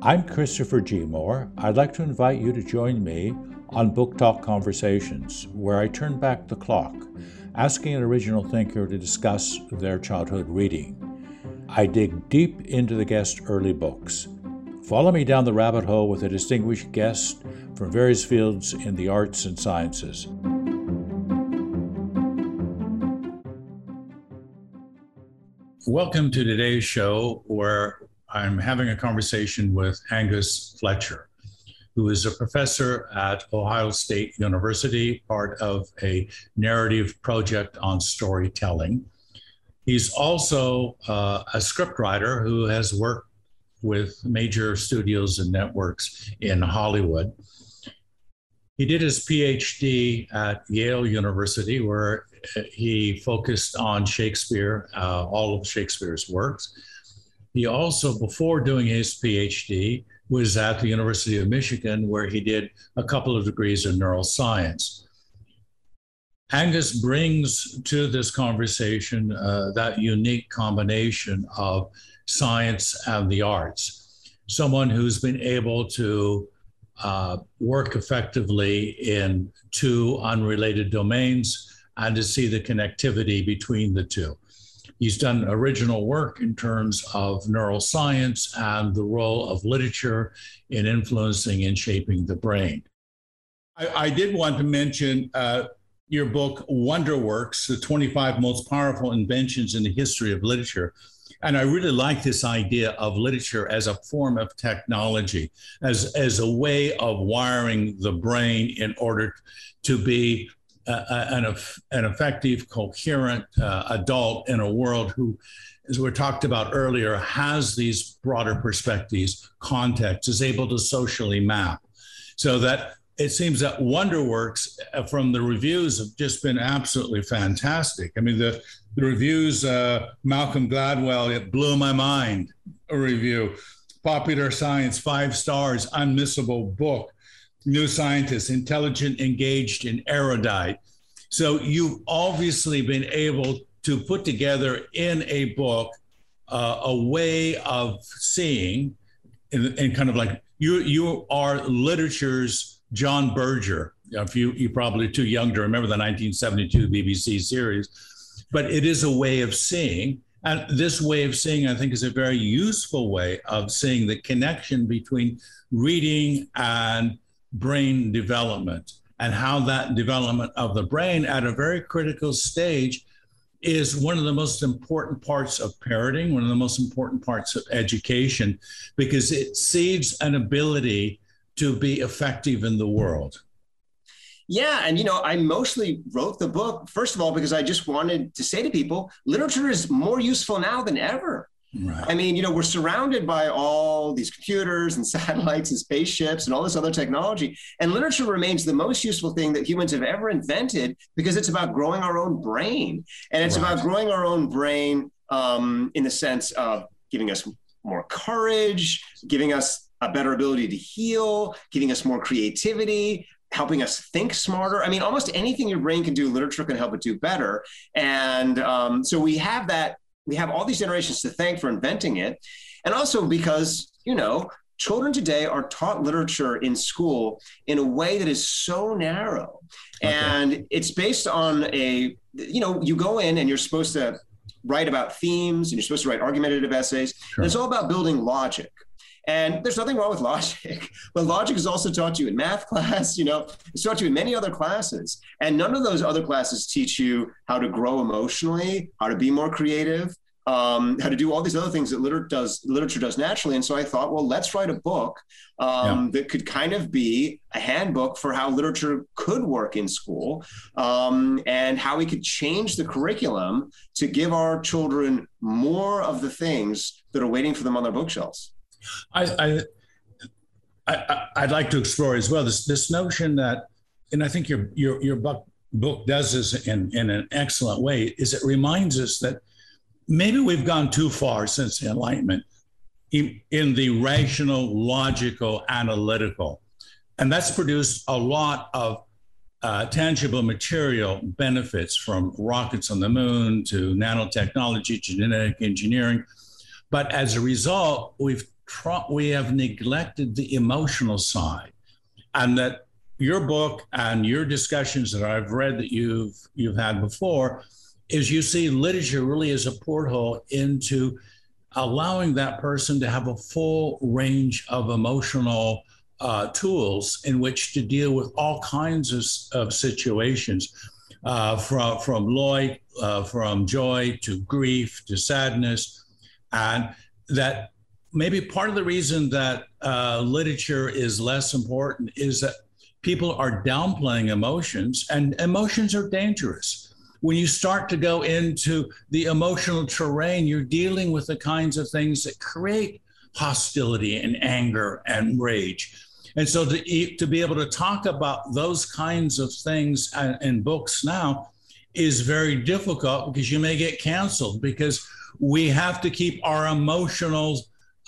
I'm Christopher G. Moore. I'd like to invite you to join me on Book Talk Conversations, where I turn back the clock, asking an original thinker to discuss their childhood reading. I dig deep into the guest's early books. Follow me down the rabbit hole with a distinguished guest from various fields in the arts and sciences. Welcome to today's show, where I'm having a conversation with Angus Fletcher, who is a professor at Ohio State University, part of a narrative project on storytelling. He's also a scriptwriter who has worked with major studios and networks in Hollywood. He did his PhD at Yale University, where he focused on Shakespeare, all of Shakespeare's works. He also, before doing his PhD, was at the University of Michigan, where he did a couple of degrees in neuroscience. Angus brings to this conversation that unique combination of science and the arts. Someone who's been able to work effectively in two unrelated domains and to see the connectivity between the two. He's done original work in terms of neuroscience and the role of literature in influencing and shaping the brain. I did want to mention your book, Wonderworks, the 25 Most Powerful Inventions in the History of Literature. And I really like this idea of literature as a form of technology, as a way of wiring the brain in order to be an effective, coherent adult in a world who, as we talked about earlier, has these broader perspectives, context, is able to socially map. So that it seems that Wonderworks, from the reviews, have just been absolutely fantastic. I mean, the reviews, Malcolm Gladwell, it blew my mind, a review. Popular Science, 5 stars, unmissable book. New Scientist, intelligent, engaged, and erudite. So you've obviously been able to put together in a book a way of seeing, and kind of like you are literature's John Berger. If you're probably too young to remember the 1972 BBC series, but it is a way of seeing. And this way of seeing, I think, is a very useful way of seeing the connection between reading and brain development, and how that development of the brain at a very critical stage is one of the most important parts of parenting, one of the most important parts of education, because it seeds an ability to be effective in the world. Yeah. And, I mostly wrote the book, first of all, because I just wanted to say to people, literature is more useful now than ever. Right. I mean, we're surrounded by all these computers and satellites and spaceships and all this other technology. And literature remains the most useful thing that humans have ever invented, because it's about growing our own brain. And it's about growing our own brain in the sense of giving us more courage, giving us a better ability to heal, giving us more creativity, helping us think smarter. I mean, almost anything your brain can do, literature can help it do better. And so we have that. We have all these generations to thank for inventing it. And also because, children today are taught literature in school in a way that is so narrow. Okay. And it's based on you go in and you're supposed to write about themes, and you're supposed to write argumentative essays. Sure. And it's all about building logic. And there's nothing wrong with logic, but logic is also taught to you in math class, it's taught to you in many other classes. And none of those other classes teach you how to grow emotionally, how to be more creative, how to do all these other things that literature does naturally. And so I thought, well, let's write a book that could kind of be a handbook for how literature could work in school, and how we could change the curriculum to give our children more of the things that are waiting for them on their bookshelves. I'd like to explore as well this notion that, and I think your book does this in an excellent way, is it reminds us that maybe we've gone too far since the Enlightenment in the rational, logical, analytical, and that's produced a lot of tangible material benefits, from rockets on the moon to nanotechnology, genetic engineering. But as a result, we've we have neglected the emotional side, and that your book and your discussions that I've read that you've had before is you see literature really as a porthole into allowing that person to have a full range of emotional tools in which to deal with all kinds of situations, from joy to grief to sadness. And that maybe part of the reason that literature is less important is that people are downplaying emotions, and emotions are dangerous. When you start to go into the emotional terrain, you're dealing with the kinds of things that create hostility and anger and rage. And so to be able to talk about those kinds of things in books now is very difficult, because you may get canceled, because we have to keep our emotional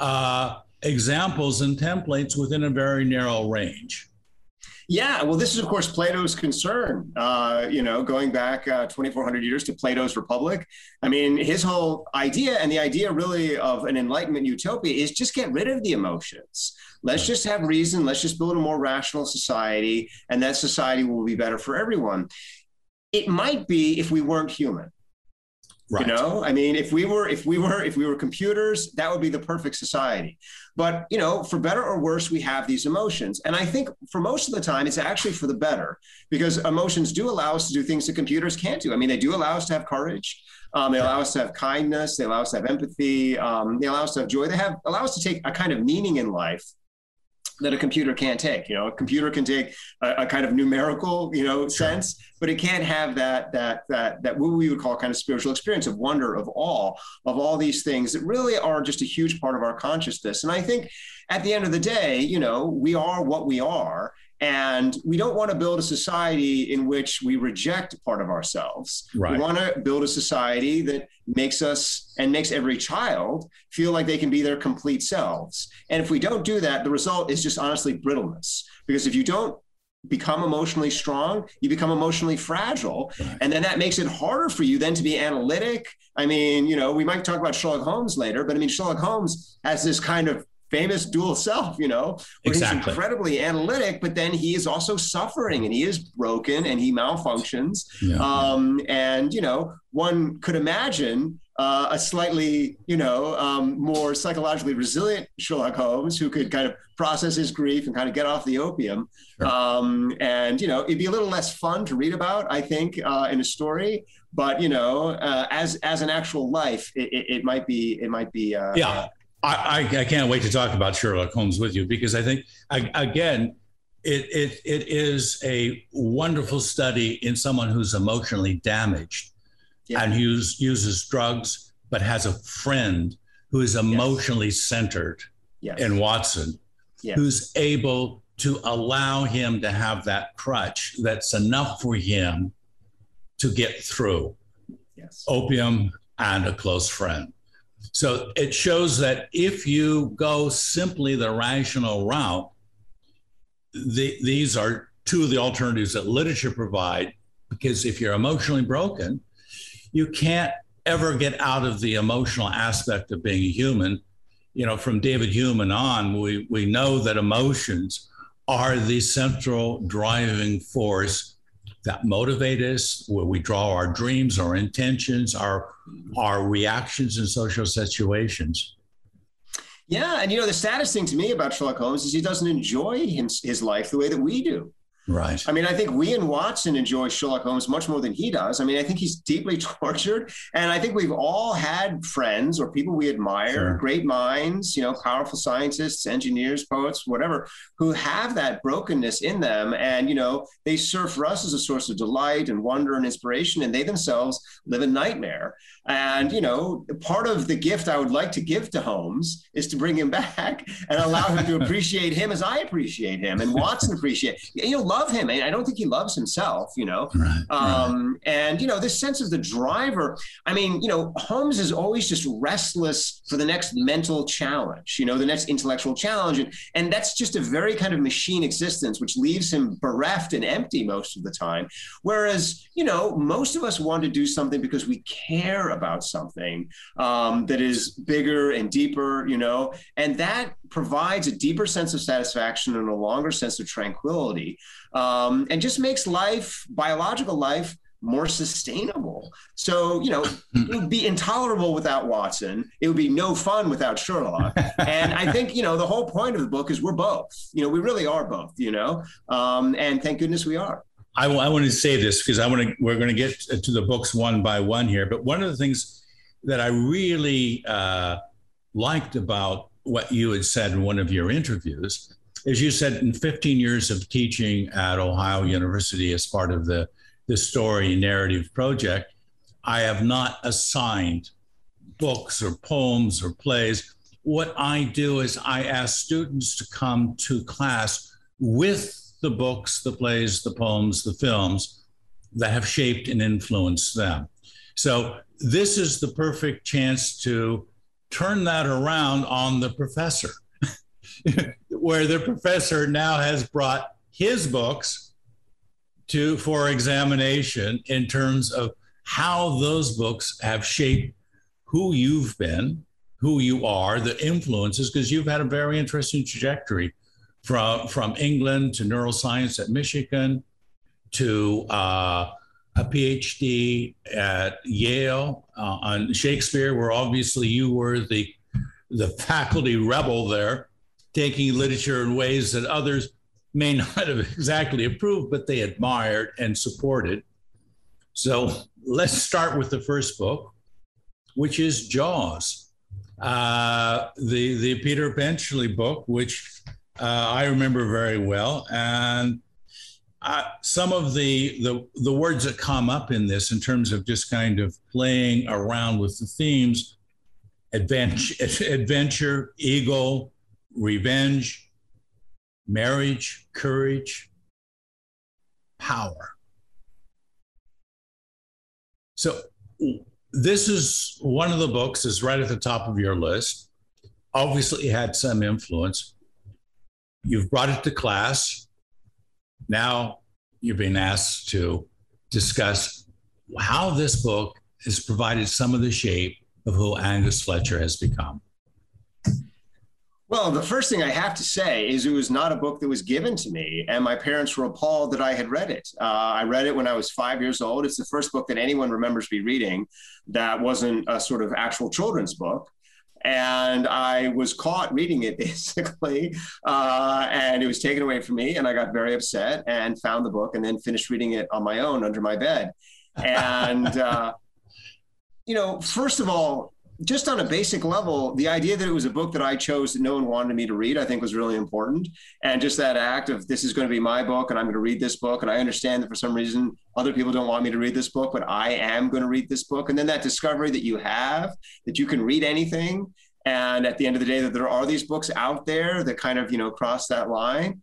examples and templates within a very narrow range. Yeah, well, this is, of course, Plato's concern, going back 2,400 years to Plato's Republic. I mean, his whole idea, and the idea really of an Enlightenment utopia, is just get rid of the emotions. Let's just have reason. Let's just build a more rational society, and that society will be better for everyone. It might be if we weren't human. Right. I mean, if we were computers, that would be the perfect society. But, for better or worse, we have these emotions. And I think for most of the time, it's actually for the better, because emotions do allow us to do things that computers can't do. I mean, they do allow us to have courage. They allow us to have kindness. They allow us to have empathy. They allow us to have joy. They allow us to take a kind of meaning in life that a computer can't take. A computer can take a kind of numerical, sense, but it can't have that what we would call kind of spiritual experience of wonder, of awe, of all these things that really are just a huge part of our consciousness. And I think at the end of the day, we are what we are. And we don't want to build a society in which we reject part of ourselves. Right. We want to build a society that makes us and makes every child feel like they can be their complete selves. And if we don't do that, the result is just honestly brittleness. Because if you don't become emotionally strong, you become emotionally fragile. Right. And then that makes it harder for you then to be analytic. I mean, we might talk about Sherlock Holmes later, but I mean, Sherlock Holmes has this kind of famous dual self, where exactly. He's incredibly analytic, but then he is also suffering, and he is broken, and he malfunctions. Yeah. And, one could imagine a slightly, more psychologically resilient Sherlock Holmes who could kind of process his grief and kind of get off the opium. Sure. And, it'd be a little less fun to read about, I think, in a story. But, as an actual life, it might be. Yeah. I can't wait to talk about Sherlock Holmes with you, because I think, again, it is a wonderful study in someone who's emotionally damaged, yeah. And uses drugs, but has a friend who is emotionally centered, yes. In Watson, yes. Who's able to allow him to have that crutch that's enough for him to get through, yes. Opium and a close friend. So it shows that if you go simply the rational route, these are two of the alternatives that literature provide, because if you're emotionally broken, you can't ever get out of the emotional aspect of being a human. From David Hume and on, we know that emotions are the central driving force that motivate us, where we draw our dreams, our intentions, our reactions in social situations. Yeah, and the saddest thing to me about Sherlock Holmes is he doesn't enjoy his life the way that we do. Right. I mean, I think we in Watson enjoy Sherlock Holmes much more than he does. I mean, I think he's deeply tortured. And I think we've all had friends or people we admire, sure. Great minds, powerful scientists, engineers, poets, whatever, who have that brokenness in them. And, they serve for us as a source of delight and wonder and inspiration. And they themselves live a nightmare. And, part of the gift I would like to give to Holmes is to bring him back and allow him to appreciate him as I appreciate him, and Watson appreciate. Love love him. And I don't think he loves himself, Right. And, this sense of the driver, Holmes is always just restless for the next mental challenge, the next intellectual challenge. And that's just a very kind of machine existence, which leaves him bereft and empty most of the time. Whereas, most of us want to do something because we care about something that is bigger and deeper, and that provides a deeper sense of satisfaction and a longer sense of tranquility, and just makes biological life, more sustainable. So, it would be intolerable without Watson. It would be no fun without Sherlock. And I think, the whole point of the book is we're both, we really are both, and thank goodness we are. I want to say this because we're going to get to the books one by one here. But one of the things that I really liked about what you had said in one of your interviews is you said in 15 years of teaching at Ohio University as part of the story narrative project, I have not assigned books or poems or plays. What I do is I ask students to come to class with the books, the plays, the poems, the films that have shaped and influenced them. So this is the perfect chance to turn that around on the professor, where the professor now has brought his books for examination in terms of how those books have shaped who you've been, who you are, the influences, because you've had a very interesting trajectory from England to neuroscience at Michigan to a PhD at Yale on Shakespeare, where obviously you were the faculty rebel there, taking literature in ways that others may not have exactly approved, but they admired and supported. So let's start with the first book, which is Jaws, the Peter Benchley book, which I remember very well. And some of the words that come up in this in terms of just kind of playing around with the themes, adventure, ego, revenge, marriage, courage, power. So this is one of the books is right at the top of your list. Obviously it had some influence. You've brought it to class. Now you're being asked to discuss how this book has provided some of the shape of who Angus Fletcher has become. Well, the first thing I have to say is it was not a book that was given to me, and my parents were appalled that I had read it. I read it when I was 5 years old. It's the first book that anyone remembers me reading that wasn't a sort of actual children's book. And I was caught reading it basically, and it was taken away from me, and I got very upset and found the book and then finished reading it on my own under my bed. And, first of all, just on a basic level, the idea that it was a book that I chose that no one wanted me to read, I think was really important. And just that act of this is going to be my book and I'm going to read this book. And I understand that for some reason, other people don't want me to read this book, but I am going to read this book. And then that discovery that you have, that you can read anything. And at the end of the day, that there are these books out there that kind of, cross that line.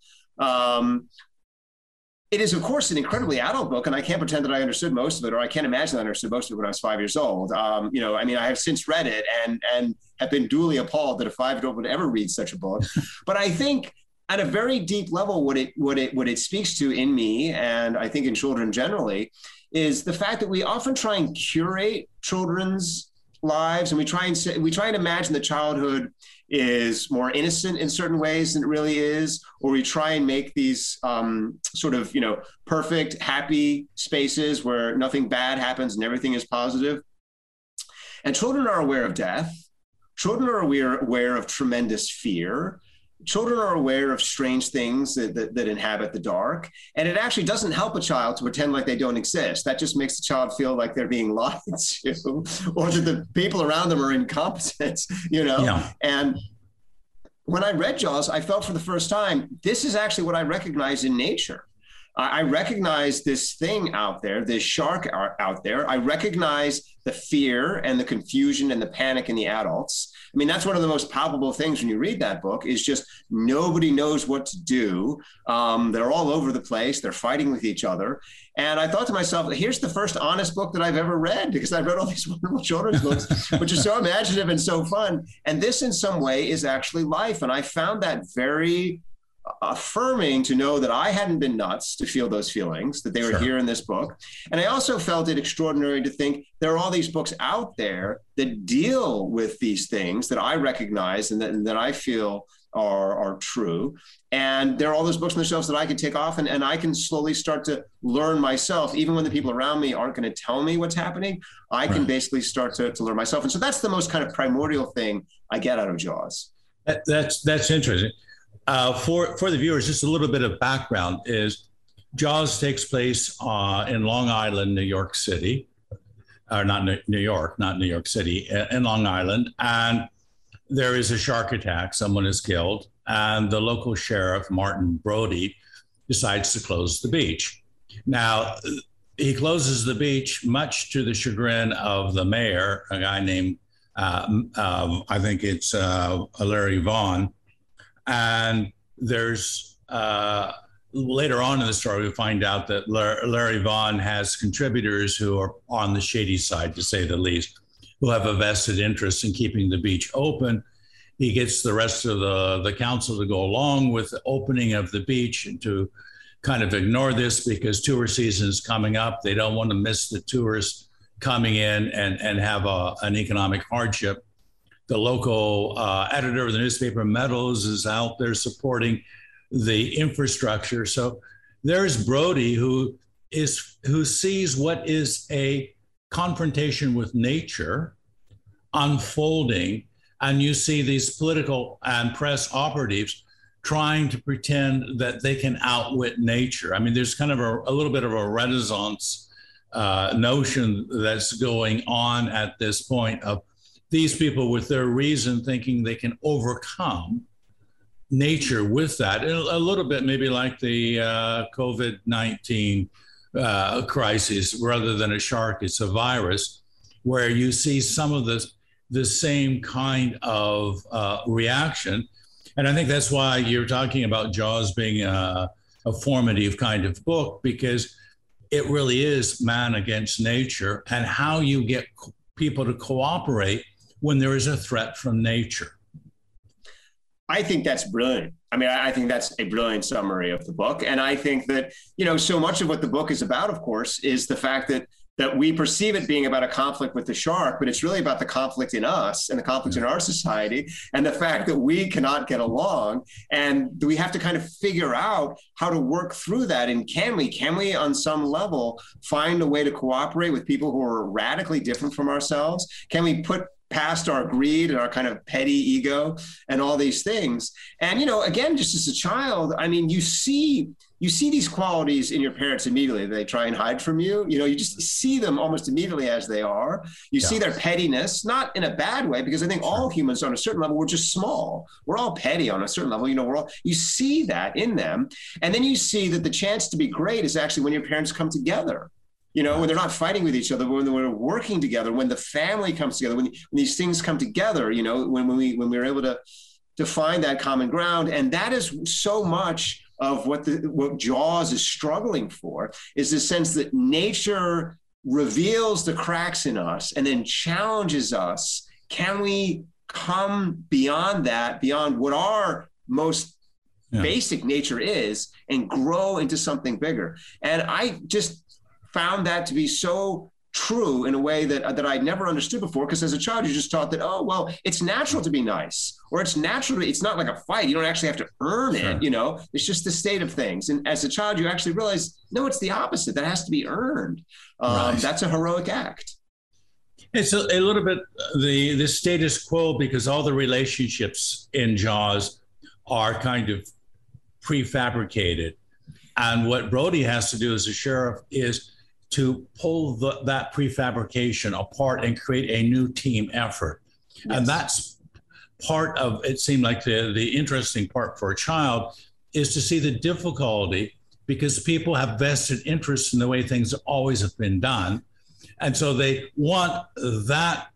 It is, of course, an incredibly adult book, and I can't pretend that I understood most of it, or I can't imagine that I understood most of it when I was 5 years old. I have since read it and have been duly appalled that a 5-year-old would ever read such a book. But I think at a very deep level, what it speaks to in me, and I think in children generally, is the fact that we often try and curate children's lives, and we try and imagine that childhood is more innocent in certain ways than it really is, or we try and make these perfect, happy spaces where nothing bad happens and everything is positive. And children are aware of death. Children are aware of tremendous fear. Children are aware of strange things that inhabit the dark. And it actually doesn't help a child to pretend like they don't exist. That just makes the child feel like they're being lied to, or that the people around them are incompetent, Yeah. And when I read Jaws, I felt for the first time, this is actually what I recognize in nature. I recognize this thing out there, this shark out there. I recognize the fear and the confusion and the panic in the adults. I mean, that's one of the most palpable things when you read that book is just nobody knows what to do. They're all over the place. They're fighting with each other. And I thought to myself, here's the first honest book that I've ever read, because I've read all these wonderful children's books, which are so imaginative and so fun. And this in some way is actually life. And I found that very affirming to know that I hadn't been nuts to feel those feelings, that they were here in this book. And I also felt it extraordinary to think there are all these books out there that deal with these things that I recognize and that I feel are true. And there are all those books on the shelves that I can take off and I can slowly start to learn myself. Even when the people around me aren't going to tell me what's happening, I can basically start to learn myself. And so that's the most kind of primordial thing I get out of Jaws. That's interesting. For the viewers, just a little bit of background is Jaws takes place in Long Island, New York City, or not New York City, in Long Island. And there is a shark attack. Someone is killed. And the local sheriff, Martin Brody, decides to close the beach. Now, he closes the beach much to the chagrin of the mayor, a guy named, I think it's Larry Vaughn. And there's later on in the story, we find out that Larry Vaughn has contributors who are on the shady side, to say the least, who have a vested interest in keeping the beach open. He gets the rest of the council to go along with the opening of the beach and to kind of ignore this because tourist season is coming up. They don't want to miss the tourists coming in and have an economic hardship. The local editor of the newspaper, Meadows, is out there supporting the infrastructure. So there's Brody, who sees what is a confrontation with nature unfolding, and you see these political and press operatives trying to pretend that they can outwit nature. I mean, there's kind of a little bit of a Renaissance notion that's going on at this point of these people with their reason thinking they can overcome nature with that. A little bit maybe like the COVID-19 crisis. Rather than a shark, it's a virus, where you see some of the same kind of reaction. And I think that's why you're talking about Jaws being a formative kind of book, because it really is man against nature and how you get people to cooperate when there is a threat from nature. I think that's brilliant. I mean, I think that's a brilliant summary of the book. And I think that, so much of what the book is about, of course, is the fact that we perceive it being about a conflict with the shark, but it's really about the conflict in us and the conflict in our society and the fact that we cannot get along. And we have to kind of figure out how to work through that. And can we on some level find a way to cooperate with people who are radically different from ourselves? Can we put past our greed and our kind of petty ego and all these things? And, again, just as a child, I mean, you see these qualities in your parents immediately. They try and hide from you. You just see them almost immediately as they are. You see their pettiness, not in a bad way, because I think all humans on a certain level, we're just small. We're all petty on a certain level. You see that in them. And then you see that the chance to be great is actually when your parents come together. When they're not fighting with each other, when they're working together, when the family comes together, when these things come together, when we're able to find that common ground. And that is so much of what Jaws is struggling for, is the sense that nature reveals the cracks in us and then challenges us. Can we come beyond that, beyond what our most basic nature is, and grow into something bigger? And I just found that to be so true in a way that I'd never understood before, because as a child, you just taught that, oh, well, it's natural to be nice, or it's not like a fight. You don't actually have to earn it, it's just the state of things. And as a child, you actually realize, no, it's the opposite. That has to be earned. That's a heroic act. It's a little bit the status quo, because all the relationships in Jaws are kind of prefabricated. And what Brody has to do as a sheriff is to pull that prefabrication apart and create a new team effort. Yes. And that's part of, it seemed like the interesting part for a child is to see the difficulty, because people have vested interest in the way things always have been done. And so they want that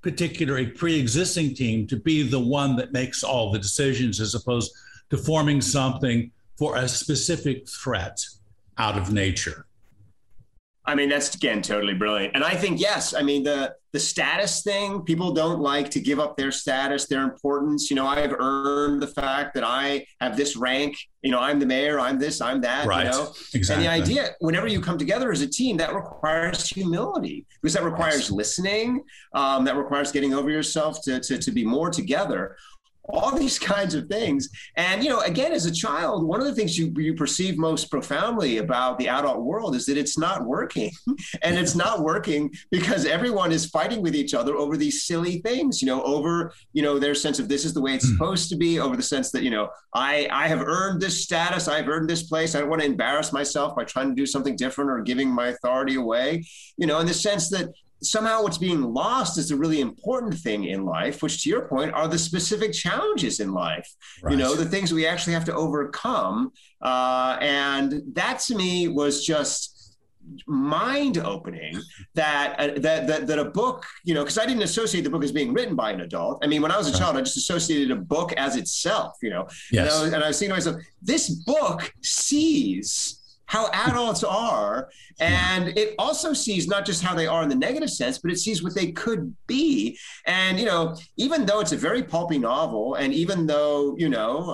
a pre-existing team to be the one that makes all the decisions as opposed to forming something for a specific threat out of nature. I mean, that's, again, totally brilliant. And I think, yes, I mean, the status thing, people don't like to give up their status, their importance. You know, I have earned the fact that I have this rank, you know, I'm the mayor, I'm this, I'm that, right. You know, exactly. And the idea, whenever you come together as a team, that requires humility, because that requires listening, that requires getting over yourself to be more together. All these kinds of things. And, you know, again, as a child, one of the things you perceive most profoundly about the adult world is that it's not working. And it's not working because everyone is fighting with each other over these silly things, you know, over, you know, their sense of this is the way it's supposed to be, over the sense that, you know, I have earned this status, I've earned this place. I don't want to embarrass myself by trying to do something different or giving my authority away, you know, in the sense that somehow what's being lost is the really important thing in life, which, to your point, are the specific challenges in life, right. You know, the things we actually have to overcome. And that, to me, was just mind-opening that a book, you know, because I didn't associate the book as being written by an adult. I mean, when I was a child, I just associated a book as itself, you know. Yes. And I was thinking to myself, this book sees how adults are. And it also sees not just how they are in the negative sense, but it sees what they could be. And, you know, even though it's a very pulpy novel, and even though, you know,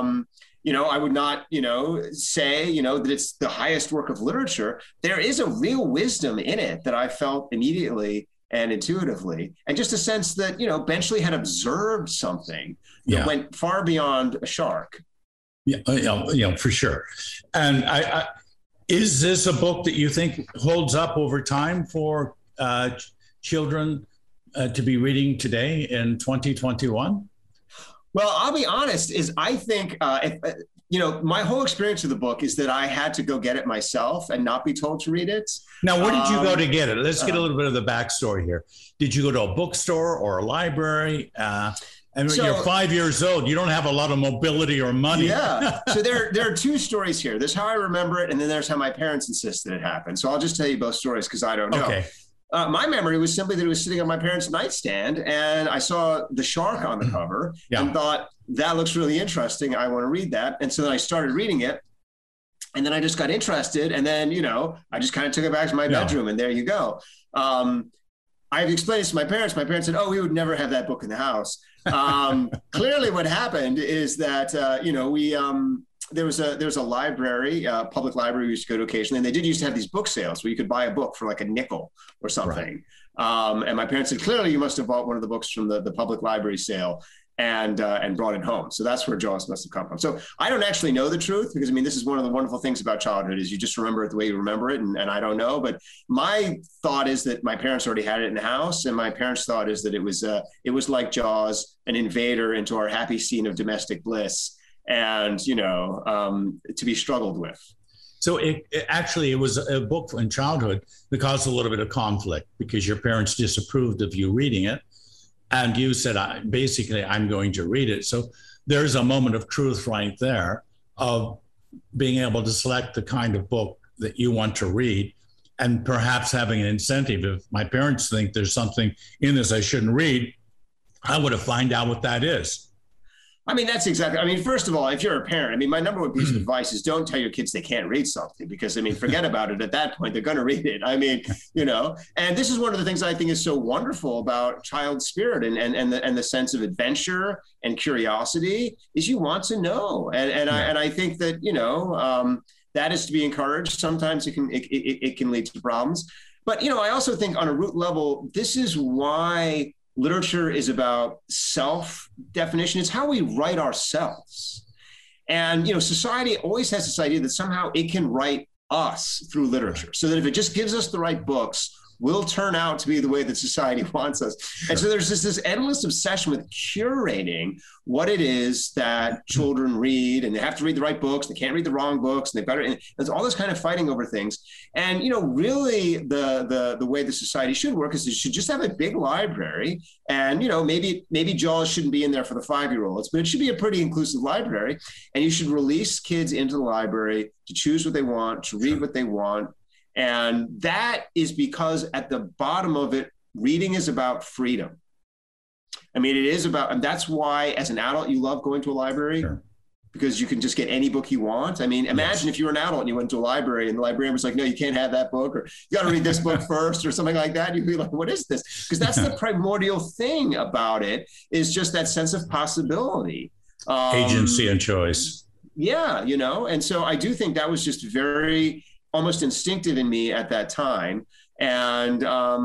I would not, you know, say, you know, that it's the highest work of literature, there is a real wisdom in it that I felt immediately and intuitively. And just a sense that, you know, Benchley had observed something that went far beyond a shark. Yeah, for sure. And is this a book that you think holds up over time for children to be reading today in 2021? Well, I'll be honest, is I think, you know, my whole experience of the book is that I had to go get it myself and not be told to read it. Now, where did you go to get it? Let's get a little bit of the backstory here. Did you go to a bookstore or a library? And so, you're 5 years old. You don't have a lot of mobility or money. Yeah. So there are two stories here. There's how I remember it, and then there's how my parents insisted it happened. So I'll just tell you both stories because I don't know. Okay. My memory was simply that it was sitting on my parents' nightstand, and I saw the shark on the cover and thought, that looks really interesting. I want to read that. And so then I started reading it. And then I just got interested. And then, you know, I just kind of took it back to my bedroom, and there you go. I've explained this to my parents. My parents said, oh, we would never have that book in the house. Clearly what happened is that, you know, there was a library, public library we used to go to occasionally, and they did used to have these book sales where you could buy a book for like a nickel or something. Right. And my parents said, clearly you must have bought one of the books from the public library sale and brought it home. So that's where Jaws must have come from. So I don't actually know the truth because, I mean, this is one of the wonderful things about childhood is you just remember it the way you remember it. And I don't know, but my thought is that my parents already had it in the house. And my parents' thought is that it was like Jaws, an invader into our happy scene of domestic bliss and, you know, to be struggled with. So it was a book in childhood that caused a little bit of conflict because your parents disapproved of you reading it. And you said, I'm going to read it. So there's a moment of truth right there of being able to select the kind of book that you want to read and perhaps having an incentive. If my parents think there's something in this I shouldn't read, I would have find out what that is. I mean, that's exactly, I mean, first of all, if you're a parent, I mean, my number one piece of advice is don't tell your kids they can't read something because, I mean, forget about it at that point, they're going to read it. I mean, you know, and this is one of the things I think is so wonderful about child spirit and the sense of adventure and curiosity is you want to know. And I think that, you know, that is to be encouraged. Sometimes it can lead to problems. But, you know, I also think on a root level, this is why literature is about self-definition. It's how we write ourselves. And, you know, society always has this idea that somehow it can write us through literature. So that if it just gives us the right books, we'll turn out to be the way that society wants us. Sure. And so there's this endless obsession with curating what it is that children read, and they have to read the right books. They can't read the wrong books. And they've got to, and there's all this kind of fighting over things. And, you know, really the way the society should work is it should just have a big library. And, you know, maybe Jaws shouldn't be in there for the 5-year-olds, but it should be a pretty inclusive library. And you should release kids into the library to choose what they want, to read what they want. And that is because at the bottom of it, reading is about freedom. I mean, it is about, and that's why as an adult, you love going to a library. Sure. Because you can just get any book you want. I mean, imagine if you were an adult and you went to a library and the librarian was like, no, you can't have that book, or you got to read this book first, or something like that. You'd be like, what is this? Because that's the primordial thing about it, is just that sense of possibility. Agency and choice. Yeah, you know, and so I do think that was just very almost instinctive in me at that time. And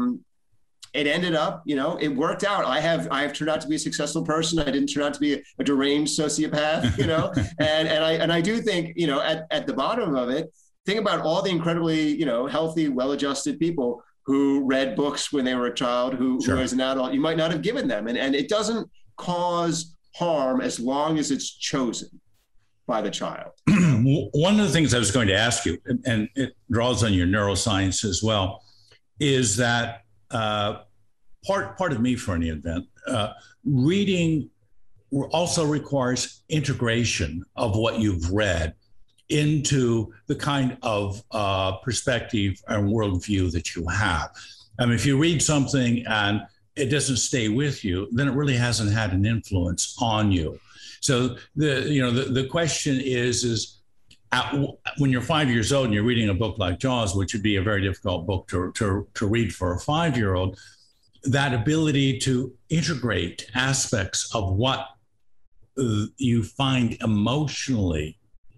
it ended up, you know, it worked out. I have turned out to be a successful person. I didn't turn out to be a deranged sociopath, you know, and I do think, you know, at the bottom of it, think about all the incredibly, you know, healthy, well-adjusted people who read books when they were a child, who as an adult, you might not have given them. And it doesn't cause harm as long as it's chosen by the child. One of the things I was going to ask you, and it draws on your neuroscience as well, is that part of me, for any event, reading also requires integration of what you've read into the kind of perspective and worldview that you have. I mean, if you read something and it doesn't stay with you, then it really hasn't had an influence on you. So the question is when you're 5 years old and you're reading a book like Jaws, which would be a very difficult book to read for a 5-year-old, that ability to integrate aspects of what you find emotionally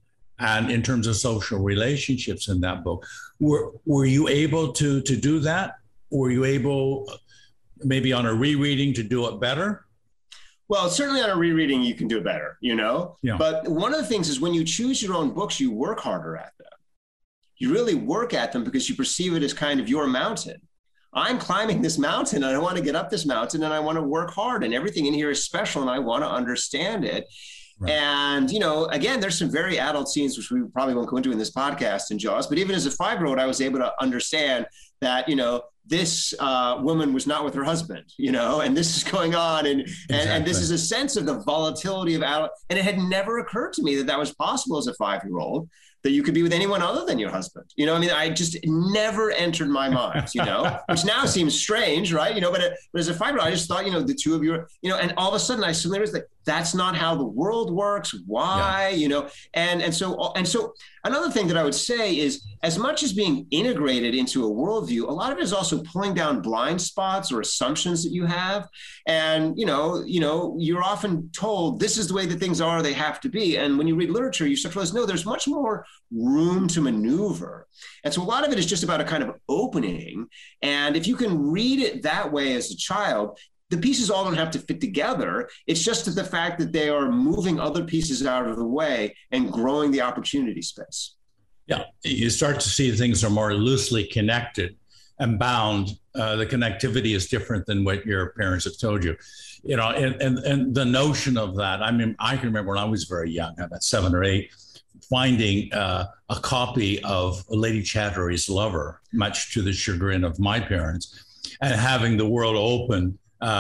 and in terms of social relationships in that book, were you able to do that? Were you able, maybe on a rereading, to do it better? Well, certainly on a rereading, you can do it better, you know? Yeah. But one of the things is when you choose your own books, you work harder at them. You really work at them because you perceive it as kind of your mountain. I'm climbing this mountain and I want to get up this mountain and I want to work hard, and everything in here is special and I want to understand it. Right. And, you know, again, there's some very adult scenes, which we probably won't go into in this podcast in Jaws, but even as a 5-year-old, I was able to understand that, you know, this woman was not with her husband, you know, and this is going on. And this is a sense of the volatility of adult. And it had never occurred to me that that was possible as a 5-year-old, that you could be with anyone other than your husband. You know, I mean, I just never entered my mind, you know, which now seems strange, right? You know, but as a 5-year-old, I just thought, you know, the two of you, you know, and all of a sudden I suddenly was like, that's not how the world works. Why, you know? And so another thing that I would say is, as much as being integrated into a worldview, a lot of it is also pulling down blind spots or assumptions that you have. And, you know, you're often told this is the way that things are, they have to be. And when you read literature, you start to realize, no, there's much more room to maneuver. And so a lot of it is just about a kind of opening. And if you can read it that way as a child, the pieces all don't have to fit together. It's just the fact that they are moving other pieces out of the way and growing the opportunity space. Yeah, you start to see things are more loosely connected and bound. The connectivity is different than what your parents have told you. You know, and the notion of that, I mean, I can remember when I was very young, about 7 or 8, finding a copy of Lady Chatterley's Lover, much to the chagrin of my parents, and having the world open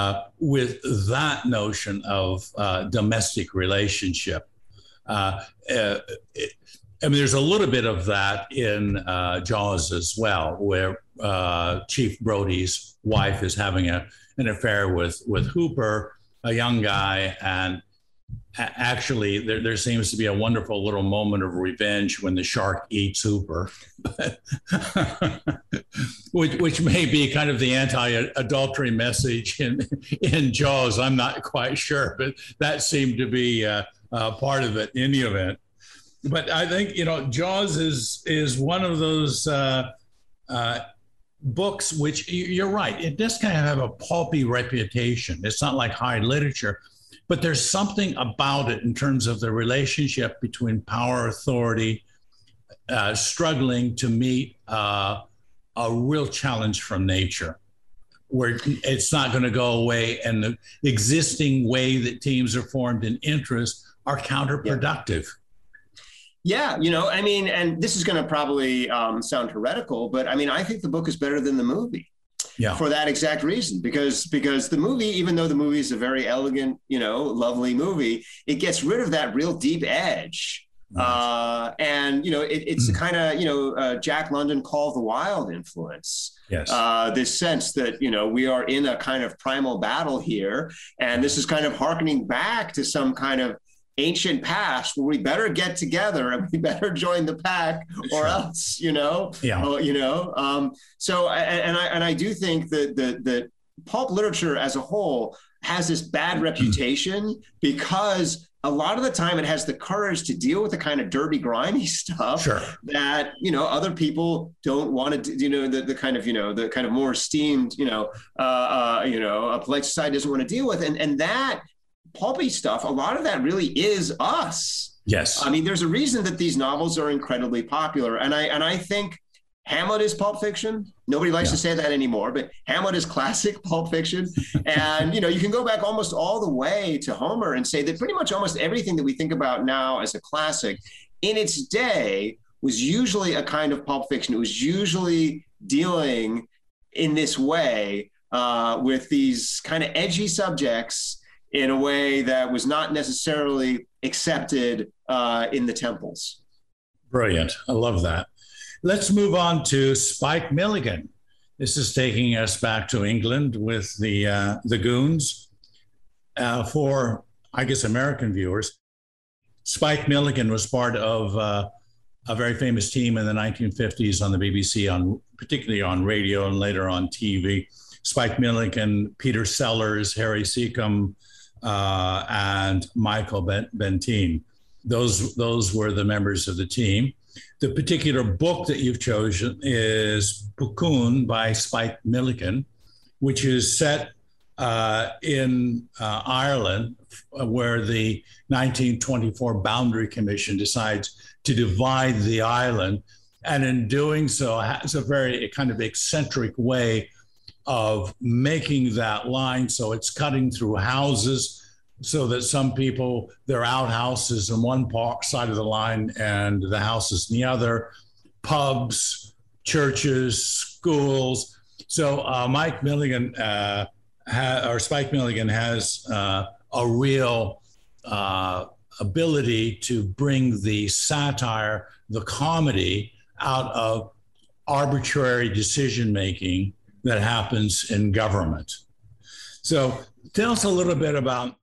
with that notion of domestic relationship. I mean, there's a little bit of that in Jaws as well, where Chief Brody's wife is having an affair with Hooper, a young guy, and actually there seems to be a wonderful little moment of revenge when the shark eats Hooper, which may be kind of the anti-adultery message in Jaws. I'm not quite sure, but that seemed to be part of it in the event. But I think, you know, Jaws is one of those books which, you're right, it does kind of have a pulpy reputation. It's not like high literature, but there's something about it in terms of the relationship between power, authority, struggling to meet a real challenge from nature, where it's not going to go away, and the existing way that teams are formed in interest are counterproductive. Yeah, you know, I mean, and this is going to probably sound heretical, but I mean, I think the book is better than the movie. Yeah. For that exact reason, because the movie, even though the movie is a very elegant, you know, lovely movie, it gets rid of that real deep edge And, it's the kind of, Jack London Call of the Wild influence. Yes. This sense that, we are in a kind of primal battle here. And this is kind of hearkening back to some kind of ancient past where we better get together and we better join the pack or else, Yeah. So, I do think that pulp literature as a whole has this bad reputation because a lot of the time it has the courage to deal with the kind of dirty, grimy stuff that, other people don't want to, the kind of more esteemed, a polite society doesn't want to deal with. And that pulpy stuff, a lot of that really is us. Yes. I mean, there's a reason that these novels are incredibly popular. And I think Hamlet is pulp fiction. Nobody likes to say that anymore, but Hamlet is classic pulp fiction. And, you can go back almost all the way to Homer and say that pretty much almost everything that we think about now as a classic in its day was usually a kind of pulp fiction. It was usually dealing in this way with these kind of edgy subjects in a way that was not necessarily accepted in the temples. Brilliant. I love that. Let's move on to Spike Milligan. This is taking us back to England with the Goons. For, I guess, American viewers, Spike Milligan was part of a very famous team in the 1950s on the BBC, particularly on radio and later on TV. Spike Milligan, Peter Sellers, Harry Seacombe, and Michael Bentine. Those were the members of the team. The particular book that you've chosen is Puckun by Spike Milligan, which is set in Ireland, where the 1924 Boundary Commission decides to divide the island. And in doing so, has a very kind of eccentric way of making that line. So it's cutting through houses, so that some people, their outhouses on one side of the line and the houses in the other, pubs, churches, schools. So Spike Milligan has a real ability to bring the satire, the comedy out of arbitrary decision-making that happens in government. So tell us a little bit about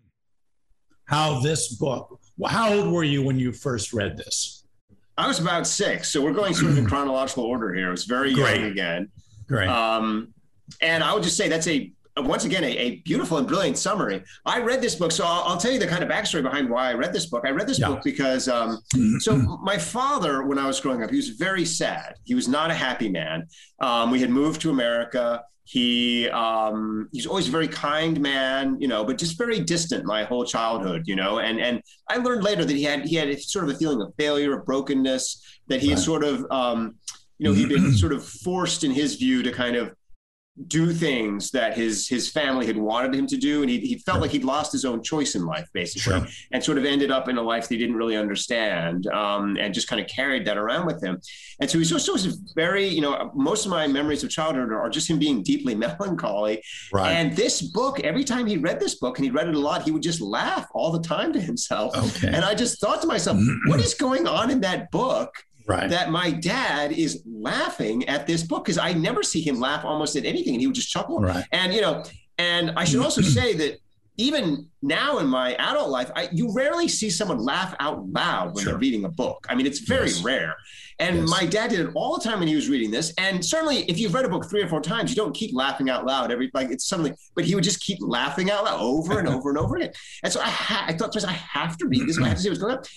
how this book, how old were you when you first read this? I was about 6. So we're going sort of in chronological order here. I was very young again. Great. And I would just say that's once again, a beautiful and brilliant summary. I read this book. So I'll tell you the kind of backstory behind why I read this book. I read this book because, so my father, when I was growing up, he was very sad. He was not a happy man. We had moved to America. He's always a very kind man, but just very distant my whole childhood, and I learned later that he had sort of a feeling of failure, of brokenness, that he had sort of, he'd been sort of forced in his view to kind of do things that his family had wanted him to do. And he felt like he'd lost his own choice in life, basically, and sort of ended up in a life that he didn't really understand, and just kind of carried that around with him. And so he's just very, most of my memories of childhood are just him being deeply melancholy. Right. And this book, every time he read this book, and he read it a lot, he would just laugh all the time to himself. Okay. And I just thought to myself, what is going on in that book? Right. That my dad is laughing at this book, because I never see him laugh almost at anything, and he would just chuckle. Right. And and I should also say that even now in my adult life, you rarely see someone laugh out loud when they're reading a book. I mean, it's very rare. And my dad did it all the time when he was reading this. And certainly, if you've read a book 3 or 4 times, you don't keep laughing out loud it's something. But he would just keep laughing out loud over and over and over again. And so I thought to myself, I have to read this. I have to see what's going on.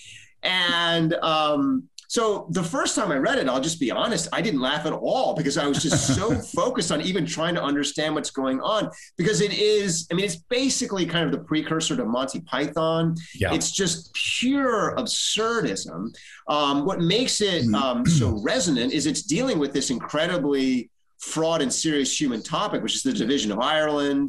And so the first time I read it, I'll just be honest, I didn't laugh at all, because I was just so focused on even trying to understand what's going on, because it's basically kind of the precursor to Monty Python. Yeah. It's just pure absurdism. What makes it so resonant is it's dealing with this incredibly fraught and serious human topic, which is the division of Ireland,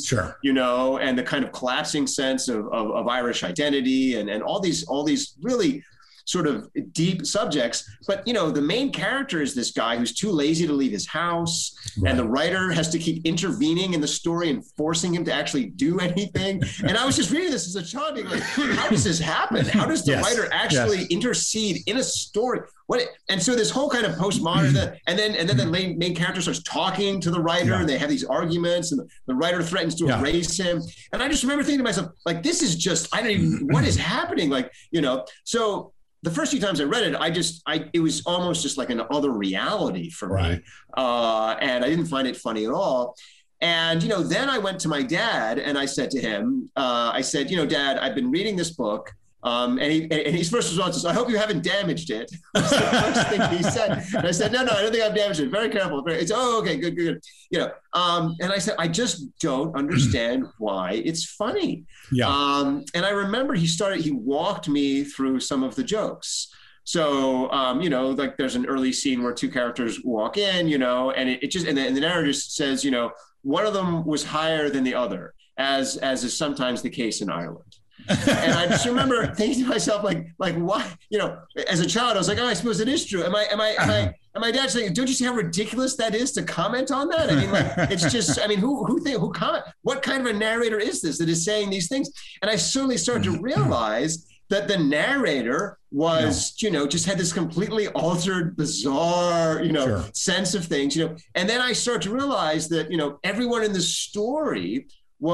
and the kind of collapsing sense of Irish identity and all these really sort of deep subjects. But, you know, the main character is this guy who's too lazy to leave his house. Right. And the writer has to keep intervening in the story and forcing him to actually do anything. And I was just reading this as a child being like, how does this happen? How does the writer actually intercede in a story? And so this whole kind of postmodern, and then the main character starts talking to the writer, and they have these arguments, and the writer threatens to erase him. And I just remember thinking to myself, like, this is just, I don't even, what is happening? Like, you know, so the first few times I read it, it was almost just like an other reality for me. And I didn't find it funny at all. And, you know, then I went to my dad and I said to him, I said, you know, Dad, I've been reading this book. And his first response is, I hope you haven't damaged it. That's the first thing he said. And I said, no, I don't think I've damaged it. Very careful. It's, oh, okay, good. You know, and I said, I just don't understand why it's funny. Yeah. And I remember he walked me through some of the jokes. So, you know, like there's an early scene where two characters walk in, you know, and it just, and the narrator says, you know, one of them was higher than the other, as is sometimes the case in Ireland. And I just remember thinking to myself, like, why, you know, as a child, I was like, oh, I suppose it is true. And my dad saying, don't you see how ridiculous that is to comment on that? I mean, like, it's just, I mean, who comment? What kind of a narrator is this that is saying these things? And I certainly started to realize that the narrator was, you know, just had this completely altered, bizarre, you know, sense of things, you know. And then I started to realize that, you know, everyone in the story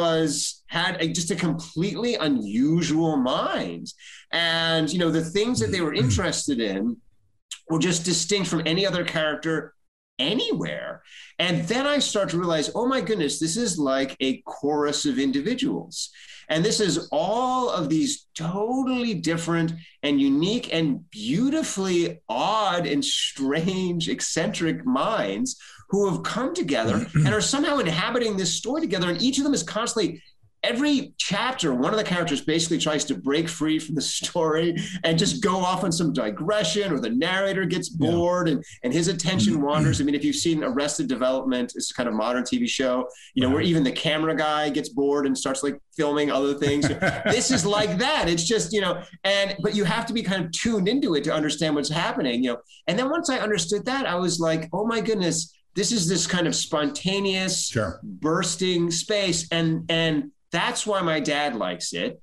had just a completely unusual mind. And, you know, the things that they were interested in were just distinct from any other character anywhere. And then I start to realize, oh my goodness, this is like a chorus of individuals. And this is all of these totally different and unique and beautifully odd and strange, eccentric minds who have come together and are somehow inhabiting this story together. And each of them is constantly, every chapter, one of the characters basically tries to break free from the story and just go off on some digression, or the narrator gets bored and his attention wanders. I mean, if you've seen Arrested Development, it's a kind of modern TV show, you know, where even the camera guy gets bored and starts like filming other things. This is like that. It's just, you know, but you have to be kind of tuned into it to understand what's happening, you know. And then once I understood that, I was like, oh my goodness, this is this kind of spontaneous, bursting space. And that's why my dad likes it,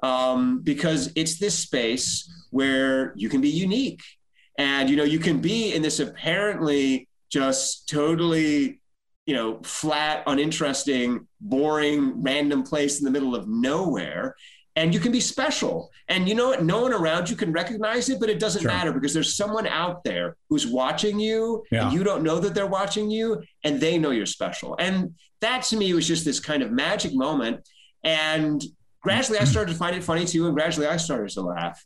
because it's this space where you can be unique. And, you know, you can be in this apparently just totally, you know, flat, uninteresting, boring, random place in the middle of nowhere. And you can be special. And you know what? No one around you can recognize it, but it doesn't matter, because there's someone out there who's watching you and you don't know that they're watching you, and they know you're special. And that to me was just this kind of magic moment. And gradually I started to find it funny too. And gradually I started to laugh.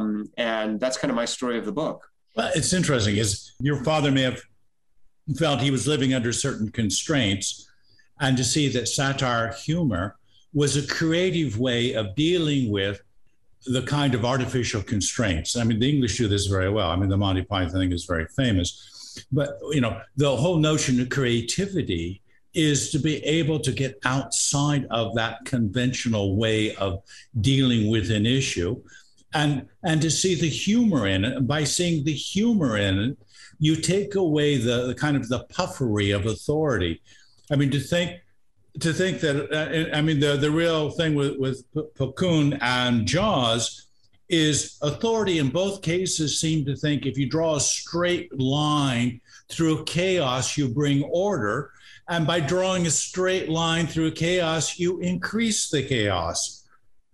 And that's kind of my story of the book. Well, it's interesting, is your father may have felt he was living under certain constraints, and to see that satire humor was a creative way of dealing with the kind of artificial constraints. I mean, the English do this very well. I mean, the Monty Python thing is very famous. But, you know, the whole notion of creativity is to be able to get outside of that conventional way of dealing with an issue, and to see the humor in it. And by seeing the humor in it, you take away the kind of the puffery of authority. I mean, to think that, I mean, the real thing with Puck-Koon and Jaws is authority in both cases seem to think if you draw a straight line through chaos, you bring order. And by drawing a straight line through chaos, you increase the chaos.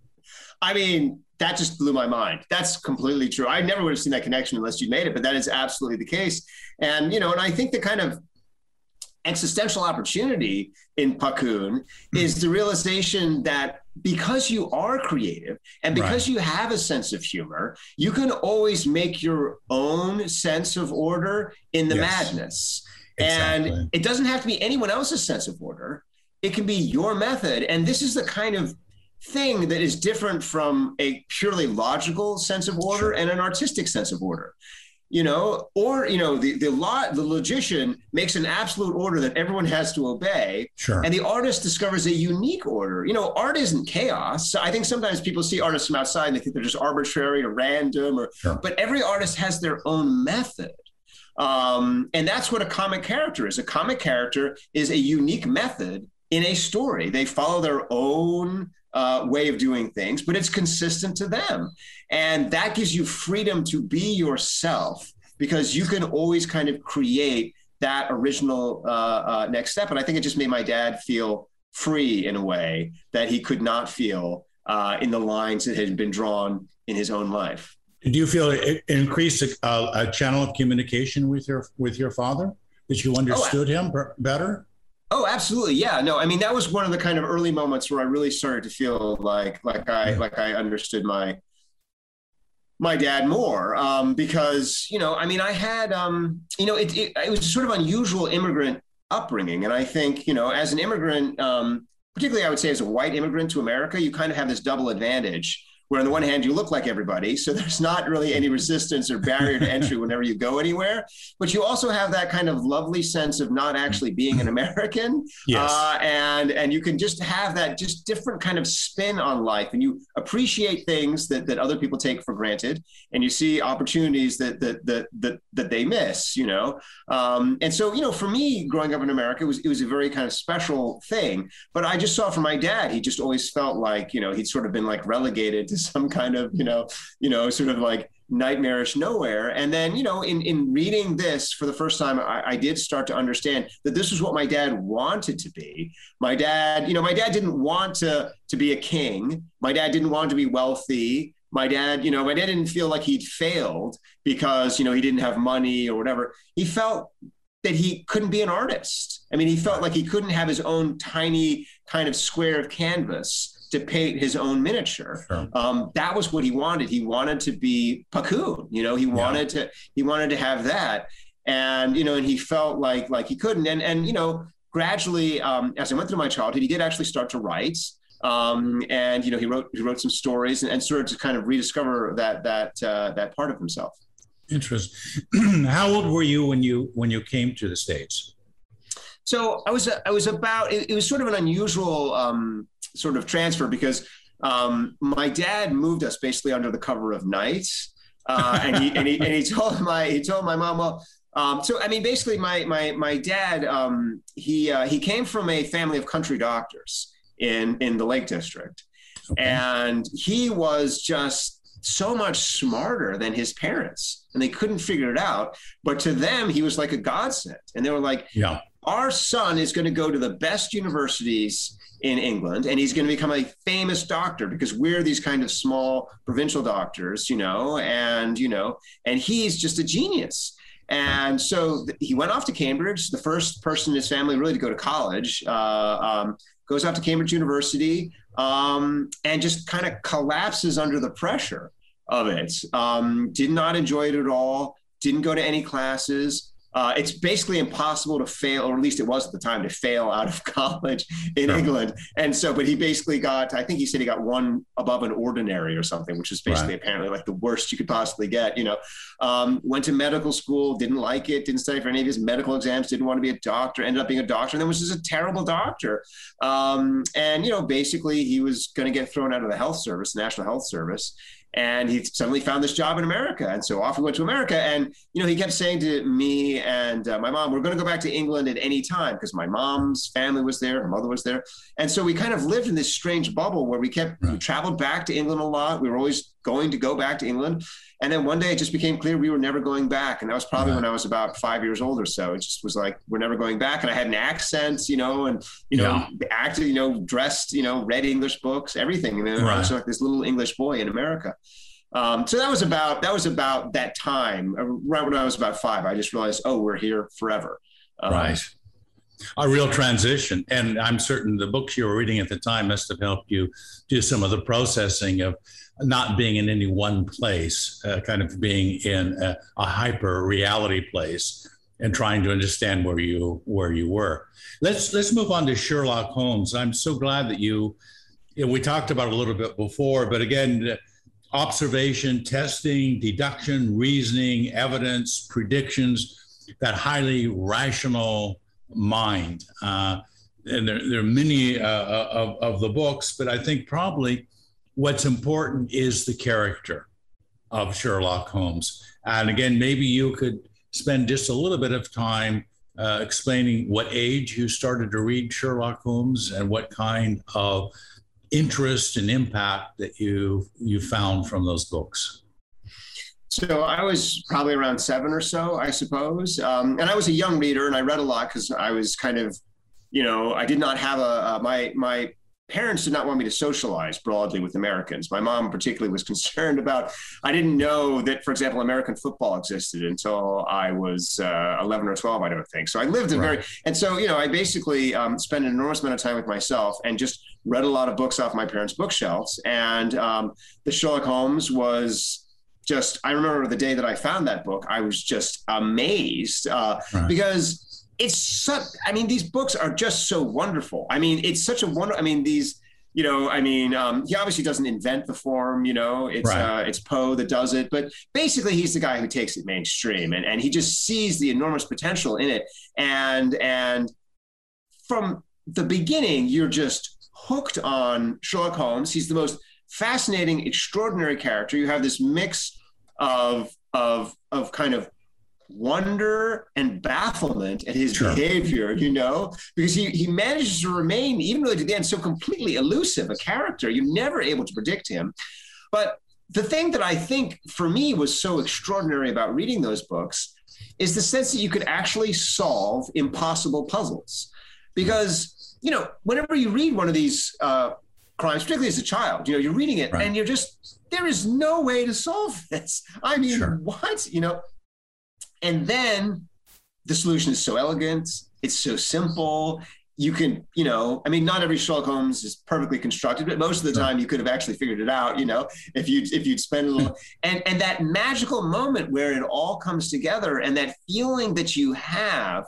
I mean, that just blew my mind. That's completely true. I never would have seen that connection unless you made it, but that is absolutely the case. And, you know, and I think the kind of existential opportunity in Puck-Koon is the realization that because you are creative and because you have a sense of humor, you can always make your own sense of order in the madness. Exactly. And it doesn't have to be anyone else's sense of order. It can be your method. And this is the kind of thing that is different from a purely logical sense of order and an artistic sense of order. or, the logician makes an absolute order that everyone has to obey. Sure. And the artist discovers a unique order. Art isn't chaos. So I think sometimes people see artists from outside and they think they're just arbitrary or random, but every artist has their own method. And that's what a comic character is. A comic character is a unique method in a story. They follow their own way of doing things, but it's consistent to them. And that gives you freedom to be yourself, because you can always kind of create that original next step. And I think it just made my dad feel free in a way that he could not feel in the lines that had been drawn in his own life. Did you feel it increased a channel of communication with your father, that you understood him better? Oh, absolutely. Yeah. No, I mean, that was one of the kind of early moments where I really started to feel like I understood my dad more, because, I had, it was sort of unusual immigrant upbringing. And I think, as an immigrant, particularly I would say as a white immigrant to America, you kind of have this double advantage, where on the one hand, you look like everybody, so there's not really any resistance or barrier to entry whenever you go anywhere. But you also have that kind of lovely sense of not actually being an American. Yes. And you can just have that just different kind of spin on life. And you appreciate things that other people take for granted. And you see opportunities that they miss, And so, for me, growing up in America, it was a very kind of special thing. But I just saw from my dad, he just always felt like, he'd sort of been like relegated to some kind of, sort of like nightmarish nowhere. And then, in reading this for the first time, I did start to understand that this was what my dad wanted to be. My dad didn't want to be a king. My dad didn't want to be wealthy. My dad didn't feel like he'd failed because, he didn't have money or whatever. He felt that he couldn't be an artist. I mean, he felt like he couldn't have his own tiny kind of square of canvas to paint his own miniature. Sure. That was what he wanted. He wanted to be Pacoon. He wanted to have that. And, and he felt like he couldn't. And gradually, as I went through my childhood, he did actually start to write. And, he wrote some stories and started to kind of rediscover that part of himself. Interesting. How old were you when you came to the States? So I was about, it was sort of an unusual sort of transfer, because my dad moved us basically under the cover of night. And he told my mom, well, so I mean, basically my dad, he came from a family of country doctors in the Lake District. Okay. And he was just so much smarter than his parents, and they couldn't figure it out. But to them, he was like a godsend. And they were like, yeah, our son is going to go to the best universities in England, and he's going to become a famous doctor, because we're these kind of small provincial doctors, and he's just a genius. And so he went off to Cambridge, the first person in his family really to go to college, goes off to Cambridge University, and just kind of collapses under the pressure of it. Did not enjoy it at all, didn't go to any classes. It's basically impossible to fail, or at least it was at the time, to fail out of college in England. And so, but he basically got, I think he said he got one above an ordinary or something, which is basically apparently like the worst you could possibly get, went to medical school, didn't like it, didn't study for any of his medical exams, didn't want to be a doctor, ended up being a doctor, and then was just a terrible doctor. And, basically he was going to get thrown out of the health service, the National Health Service. And he suddenly found this job in America. And so off we went to America. And, he kept saying to me and my mom, we're going to go back to England at any time, because my mom's family was there, her mother was there. And so we kind of lived in this strange bubble where we traveled back to England a lot. We were always going to go back to England. And then one day it just became clear we were never going back. And that was probably when I was about 5 years old or so. It just was like, we're never going back. And I had an accent, acted, dressed, read English books, everything. I was like this little English boy in America. So that was about that time, right when I was about 5. I just realized, we're here forever. Right. A real transition. And I'm certain the books you were reading at the time must have helped you do some of the processing of not being in any one place, kind of being in a hyper reality place and trying to understand where you were. Let's move on to Sherlock Holmes. I'm so glad that we talked about it a little bit before, but again, observation, testing, deduction, reasoning, evidence, predictions, that highly rational mind. And there are many of the books, but I think probably what's important is the character of Sherlock Holmes. And again, maybe you could spend just a little bit of time explaining what age you started to read Sherlock Holmes and what kind of interest and impact that you found from those books. So I was probably around 7 or so, I suppose. And I was a young reader, and I read a lot because I was kind of, I did not have my parents did not want me to socialize broadly with Americans. My mom particularly was concerned about, I didn't know that, for example, American football existed until I was 11 or 12, I don't think. So I lived in and so, I basically spent an enormous amount of time with myself and just read a lot of books off my parents' bookshelves. And the Sherlock Holmes was just, I remember the day that I found that book, I was just amazed because it's such, these books are just so wonderful. It's such a wonder. He obviously doesn't invent the form, it's Poe that does it, but basically he's the guy who takes it mainstream and he just sees the enormous potential in it. And from the beginning, you're just hooked on Sherlock Holmes. He's the most fascinating, extraordinary character. You have this mix of kind of wonder and bafflement at his behavior, because he manages to remain, even really to the end, so completely elusive a character. You're never able to predict him. But the thing that I think for me was so extraordinary about reading those books is the sense that you could actually solve impossible puzzles. Because, whenever you read one of these crimes, particularly as a child, you're reading it and you're just, there is no way to solve this. What? And then the solution is so elegant. It's so simple. You can, not every Sherlock Holmes is perfectly constructed, but most of the time you could have actually figured it out, if you'd spend a little, and that magical moment where it all comes together and that feeling that you have,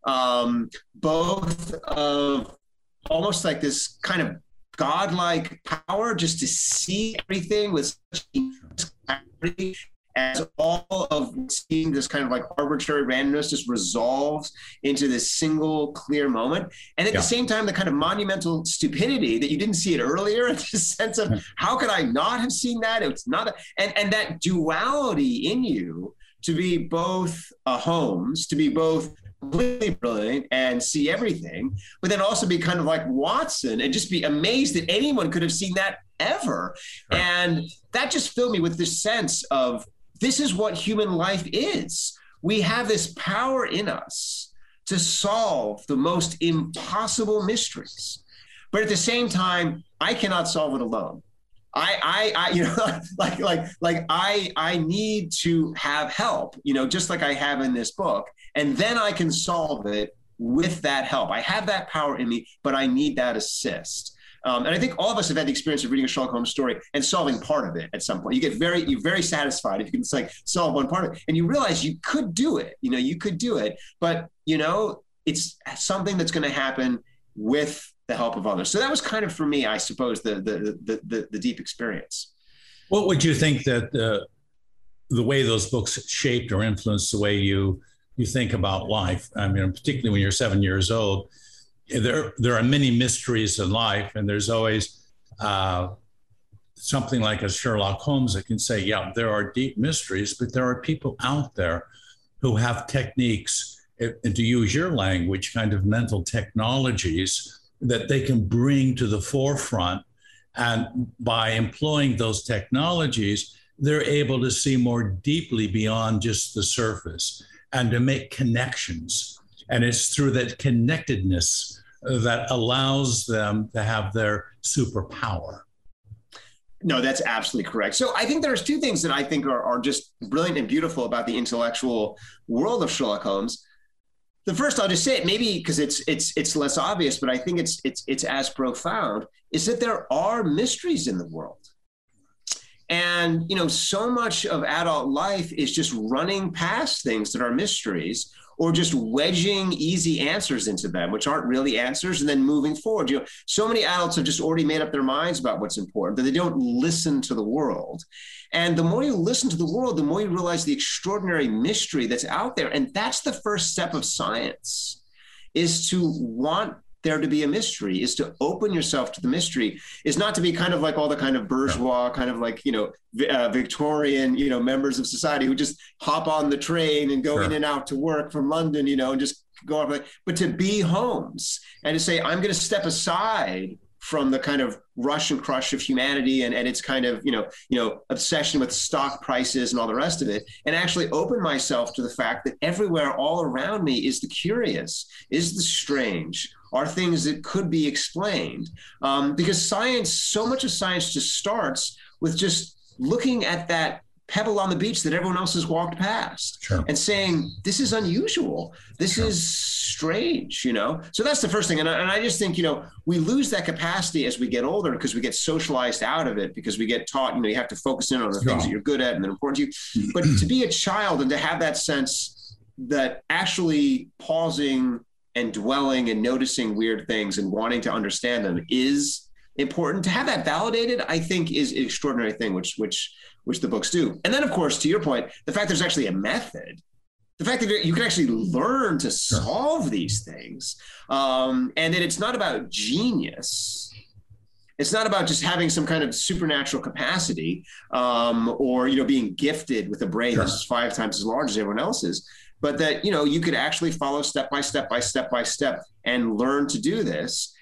both of almost like this kind of godlike power just to see everything with such clarity, as all of seeing this kind of like arbitrary randomness just resolves into this single clear moment. And at the same time, the kind of monumental stupidity that you didn't see it earlier, and this sense of how could I not have seen that? It's not, and that duality in you to be both a Holmes, to be both completely brilliant and see everything, but then also be kind of like Watson and just be amazed that anyone could have seen that ever. And that just filled me with this sense of, this is what human life is. We have this power in us to solve the most impossible mysteries. But at the same time, I cannot solve it alone. I need to have help, just like I have in this book. And then I can solve it with that help. I have that power in me, but I need that assist. And I think all of us have had the experience of reading a Sherlock Holmes story and solving part of it at some point. You're very satisfied if you can just like solve one part of it, and you realize you could do it. You could do it, but it's something that's going to happen with the help of others. So that was kind of, for me, I suppose, the deep experience. What would you think that the way those books shaped or influenced the way you think about life? Particularly when you're 7 years old. There are many mysteries in life, and there's always something like a Sherlock Holmes that can say, there are deep mysteries, but there are people out there who have techniques, and to use your language, kind of mental technologies that they can bring to the forefront. And by employing those technologies, they're able to see more deeply beyond just the surface and to make connections. And it's through that connectedness that allows them to have their superpower. No, that's absolutely correct. So I think there's two things that I think are just brilliant and beautiful about the intellectual world of Sherlock Holmes. The first, I'll just say it, maybe because it's less obvious, but I think it's as profound, is that there are mysteries in the world. And, so much of adult life is just running past things that are mysteries, or just wedging easy answers into them, which aren't really answers, and then moving forward. So many adults have just already made up their minds about what's important, that they don't listen to the world. And the more you listen to the world, the more you realize the extraordinary mystery that's out there. And that's the first step of science, is to want there to be a mystery, is to open yourself to the mystery, is not to be kind of like all the kind of bourgeois, kind of like, Victorian, members of society who just hop on the train and go in and out to work from London, and just go off, but to be Holmes and to say, I'm going to step aside from the kind of rush and crush of humanity and its kind of, obsession with stock prices and all the rest of it, and actually open myself to the fact that everywhere all around me is the curious, is the strange, are things that could be explained. Because so much of science just starts with just looking at that pebble on the beach that everyone else has walked past and saying, this is unusual. This is strange, So that's the first thing. And I just think, we lose that capacity as we get older because we get socialized out of it, because we get taught, you have to focus in on the things that you're good at and they're important to you. But to be a child and to have that sense that actually pausing and dwelling and noticing weird things and wanting to understand them is important. To have that validated, I think, is an extraordinary thing, which the books do. And then, of course, to your point, the fact there's actually a method, the fact that you can actually learn to solve these things, and that it's not about genius. It's not about just having some kind of supernatural capacity, or being gifted with a brain that's 5 times as large as everyone else's, but that you could actually follow step by step and learn to do this.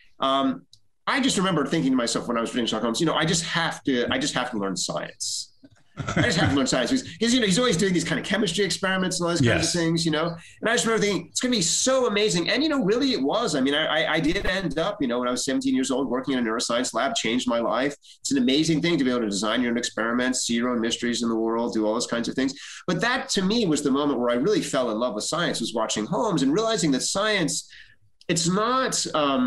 I just remember thinking to myself when I was reading Sherlock Holmes, I just have to learn science. I just have to learn science because he's always doing these kind of chemistry experiments and all these kinds of things, And I just remember thinking it's going to be so amazing. And really it was. I mean, I did end up, when I was 17 years old, working in a neuroscience lab, changed my life. It's an amazing thing to be able to design your own experiments, see your own mysteries in the world, do all those kinds of things. But that to me was the moment where I really fell in love with science, was watching Holmes and realizing that science, it's not,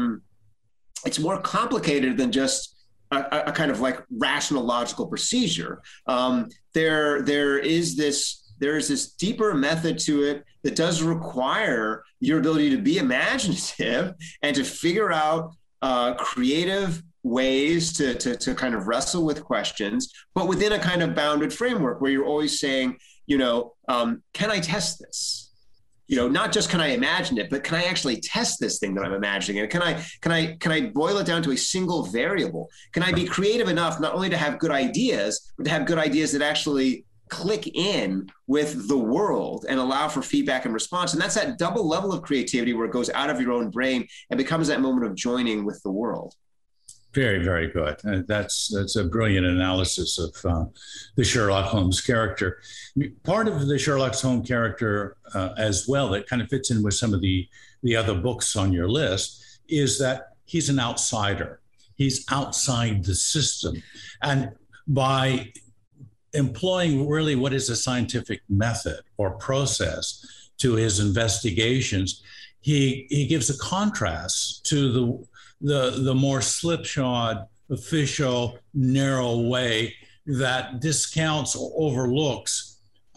it's more complicated than just a kind of like rational logical procedure. There is this deeper method to it that does require your ability to be imaginative and to figure out creative ways to kind of wrestle with questions, but within a kind of bounded framework where you're always saying, can I test this? Not just can I imagine it, but can I actually test this thing that I'm imagining? And can I boil it down to a single variable? Can I be creative enough not only to have good ideas, but to have good ideas that actually click in with the world and allow for feedback and response? And that's that double level of creativity where it goes out of your own brain and becomes that moment of joining with the world. Very, very good. That's a brilliant analysis of the Sherlock Holmes character. Part of the Sherlock Holmes character as well that kind of fits in with some of the other books on your list is that he's an outsider. He's outside the system. And by employing really what is a scientific method or process to his investigations, he gives a contrast to the more slipshod, official, narrow way that discounts or overlooks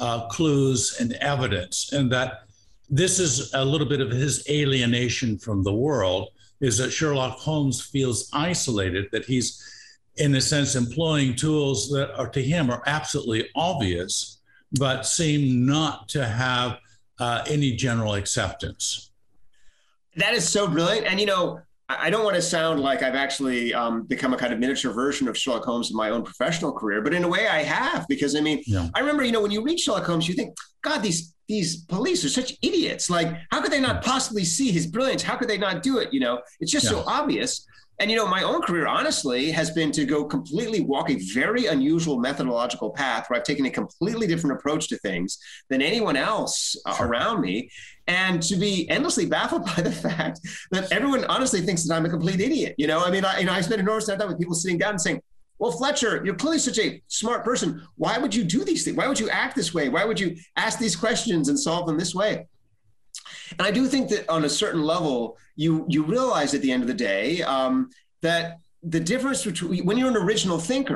clues and evidence. And that this is a little bit of his alienation from the world, is that Sherlock Holmes feels isolated, that he's, in a sense, employing tools that are to him are absolutely obvious, but seem not to have any general acceptance. That is so brilliant. And, I don't want to sound like I've actually become a kind of miniature version of Sherlock Holmes in my own professional career, but in a way I have, because I remember, when you read Sherlock Holmes, you think, God, these police are such idiots. Like, how could they not possibly see his brilliance? How could they not do it? It's just so obvious. And, my own career, honestly, has been to go completely walk a very unusual methodological path where I've taken a completely different approach to things than anyone else around me. And to be endlessly baffled by the fact that everyone honestly thinks that I'm a complete idiot. I spent enormous time with people sitting down and saying, well, Fletcher, you're clearly such a smart person. Why would you do these things? Why would you act this way? Why would you ask these questions and solve them this way? And I do think that on a certain level, you realize at the end of the day that the difference between when you're an original thinker,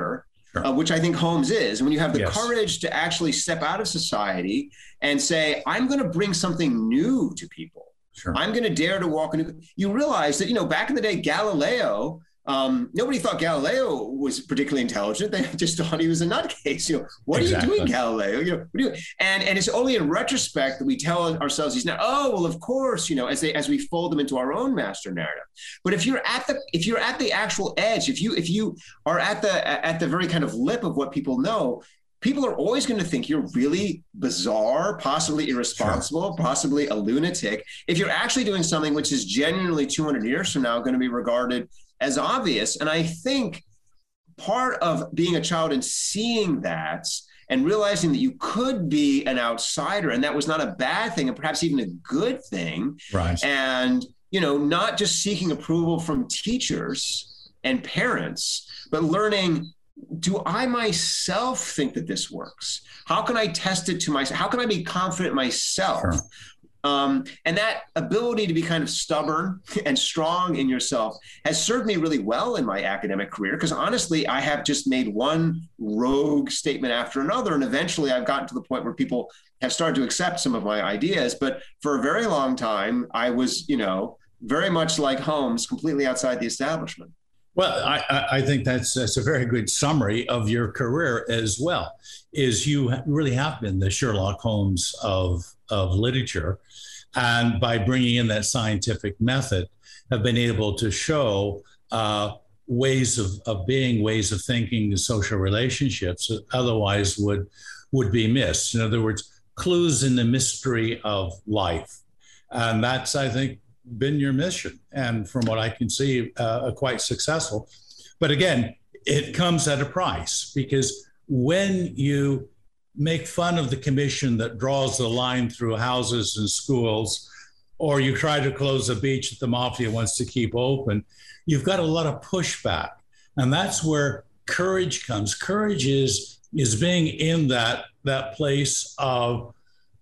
Sure. which I think Holmes is. When you have the Yes. courage to actually step out of society and say, I'm going to bring something new to people. Sure. I'm going to dare to walk into. You realize that, back in the day, Galileo, nobody thought Galileo was particularly intelligent. They just thought he was a nutcase. What Exactly. are you doing, Galileo? And it's only in retrospect that we tell ourselves he's not. Oh, well, of course, as we fold them into our own master narrative. But if you're at the actual edge, if you are at the very kind of lip of what people know, people are always going to think you're really bizarre, possibly irresponsible, Sure. possibly a lunatic. If you're actually doing something which is genuinely 200 years from now going to be regarded as obvious. And I think part of being a child and seeing that and realizing that you could be an outsider and that was not a bad thing and perhaps even a good thing. Right. And, not just seeking approval from teachers and parents, but learning, do I myself think that this works? How can I test it to myself? How can I be confident myself? Sure. And that ability to be kind of stubborn and strong in yourself has served me really well in my academic career, because honestly, I have just made one rogue statement after another. And eventually I've gotten to the point where people have started to accept some of my ideas. But for a very long time, I was, very much like Holmes, completely outside the establishment. Well, I think that's a very good summary of your career as well, is you really have been the Sherlock Holmes of literature. And by bringing in that scientific method, have been able to show ways of being, ways of thinking, the social relationships that otherwise would be missed. In other words, clues in the mystery of life. And that's, I think, been your mission, and from what I can see, quite successful. But again, it comes at a price, because when you make fun of the commission that draws the line through houses and schools, or you try to close a beach that the mafia wants to keep open, you've got a lot of pushback. And that's where courage comes. Courage is being in that place of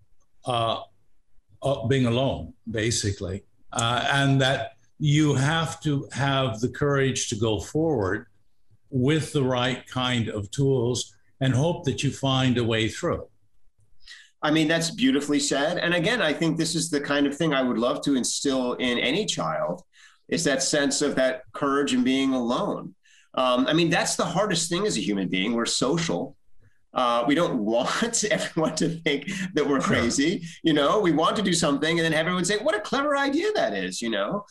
being alone, basically. And that you have to have the courage to go forward with the right kind of tools and hope that you find a way through. I mean, that's beautifully said. And again, I think this is the kind of thing I would love to instill in any child, is that sense of that courage and being alone. I mean, that's the hardest thing as a human being. We're social. We don't want everyone to think that we're crazy. We want to do something and then have everyone say, what a clever idea that is,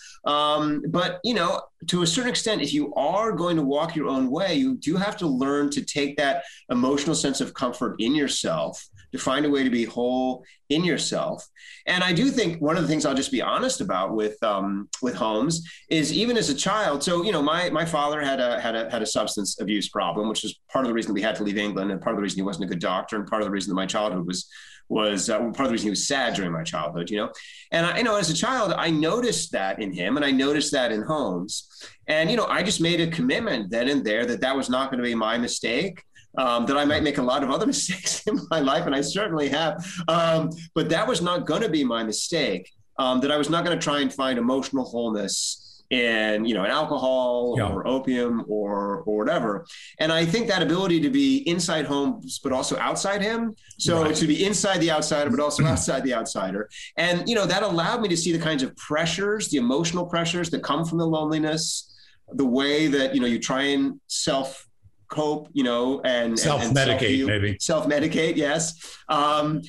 But, to a certain extent, if you are going to walk your own way, you do have to learn to take that emotional sense of comfort in yourself, to find a way to be whole in yourself. And I do think one of the things I'll just be honest about with Holmes is, even as a child. So, my father had a substance abuse problem, which was part of the reason we had to leave England, and part of the reason he wasn't a good doctor, and part of the reason that my childhood was part of the reason he was sad during my childhood, And as a child, I noticed that in him, and I noticed that in Holmes. And, I just made a commitment then and there that was not going to be my mistake. That I might make a lot of other mistakes in my life, and I certainly have. But that was not going to be my mistake, that I was not going to try and find emotional wholeness in, in alcohol or opium or whatever. And I think that ability to be inside Holmes, but also outside him. So right. To be inside the outsider, but also outside the outsider. And, that allowed me to see the kinds of pressures, the emotional pressures that come from the loneliness, the way that, you try and cope, and self-medicate, maybe self-medicate. Yes. And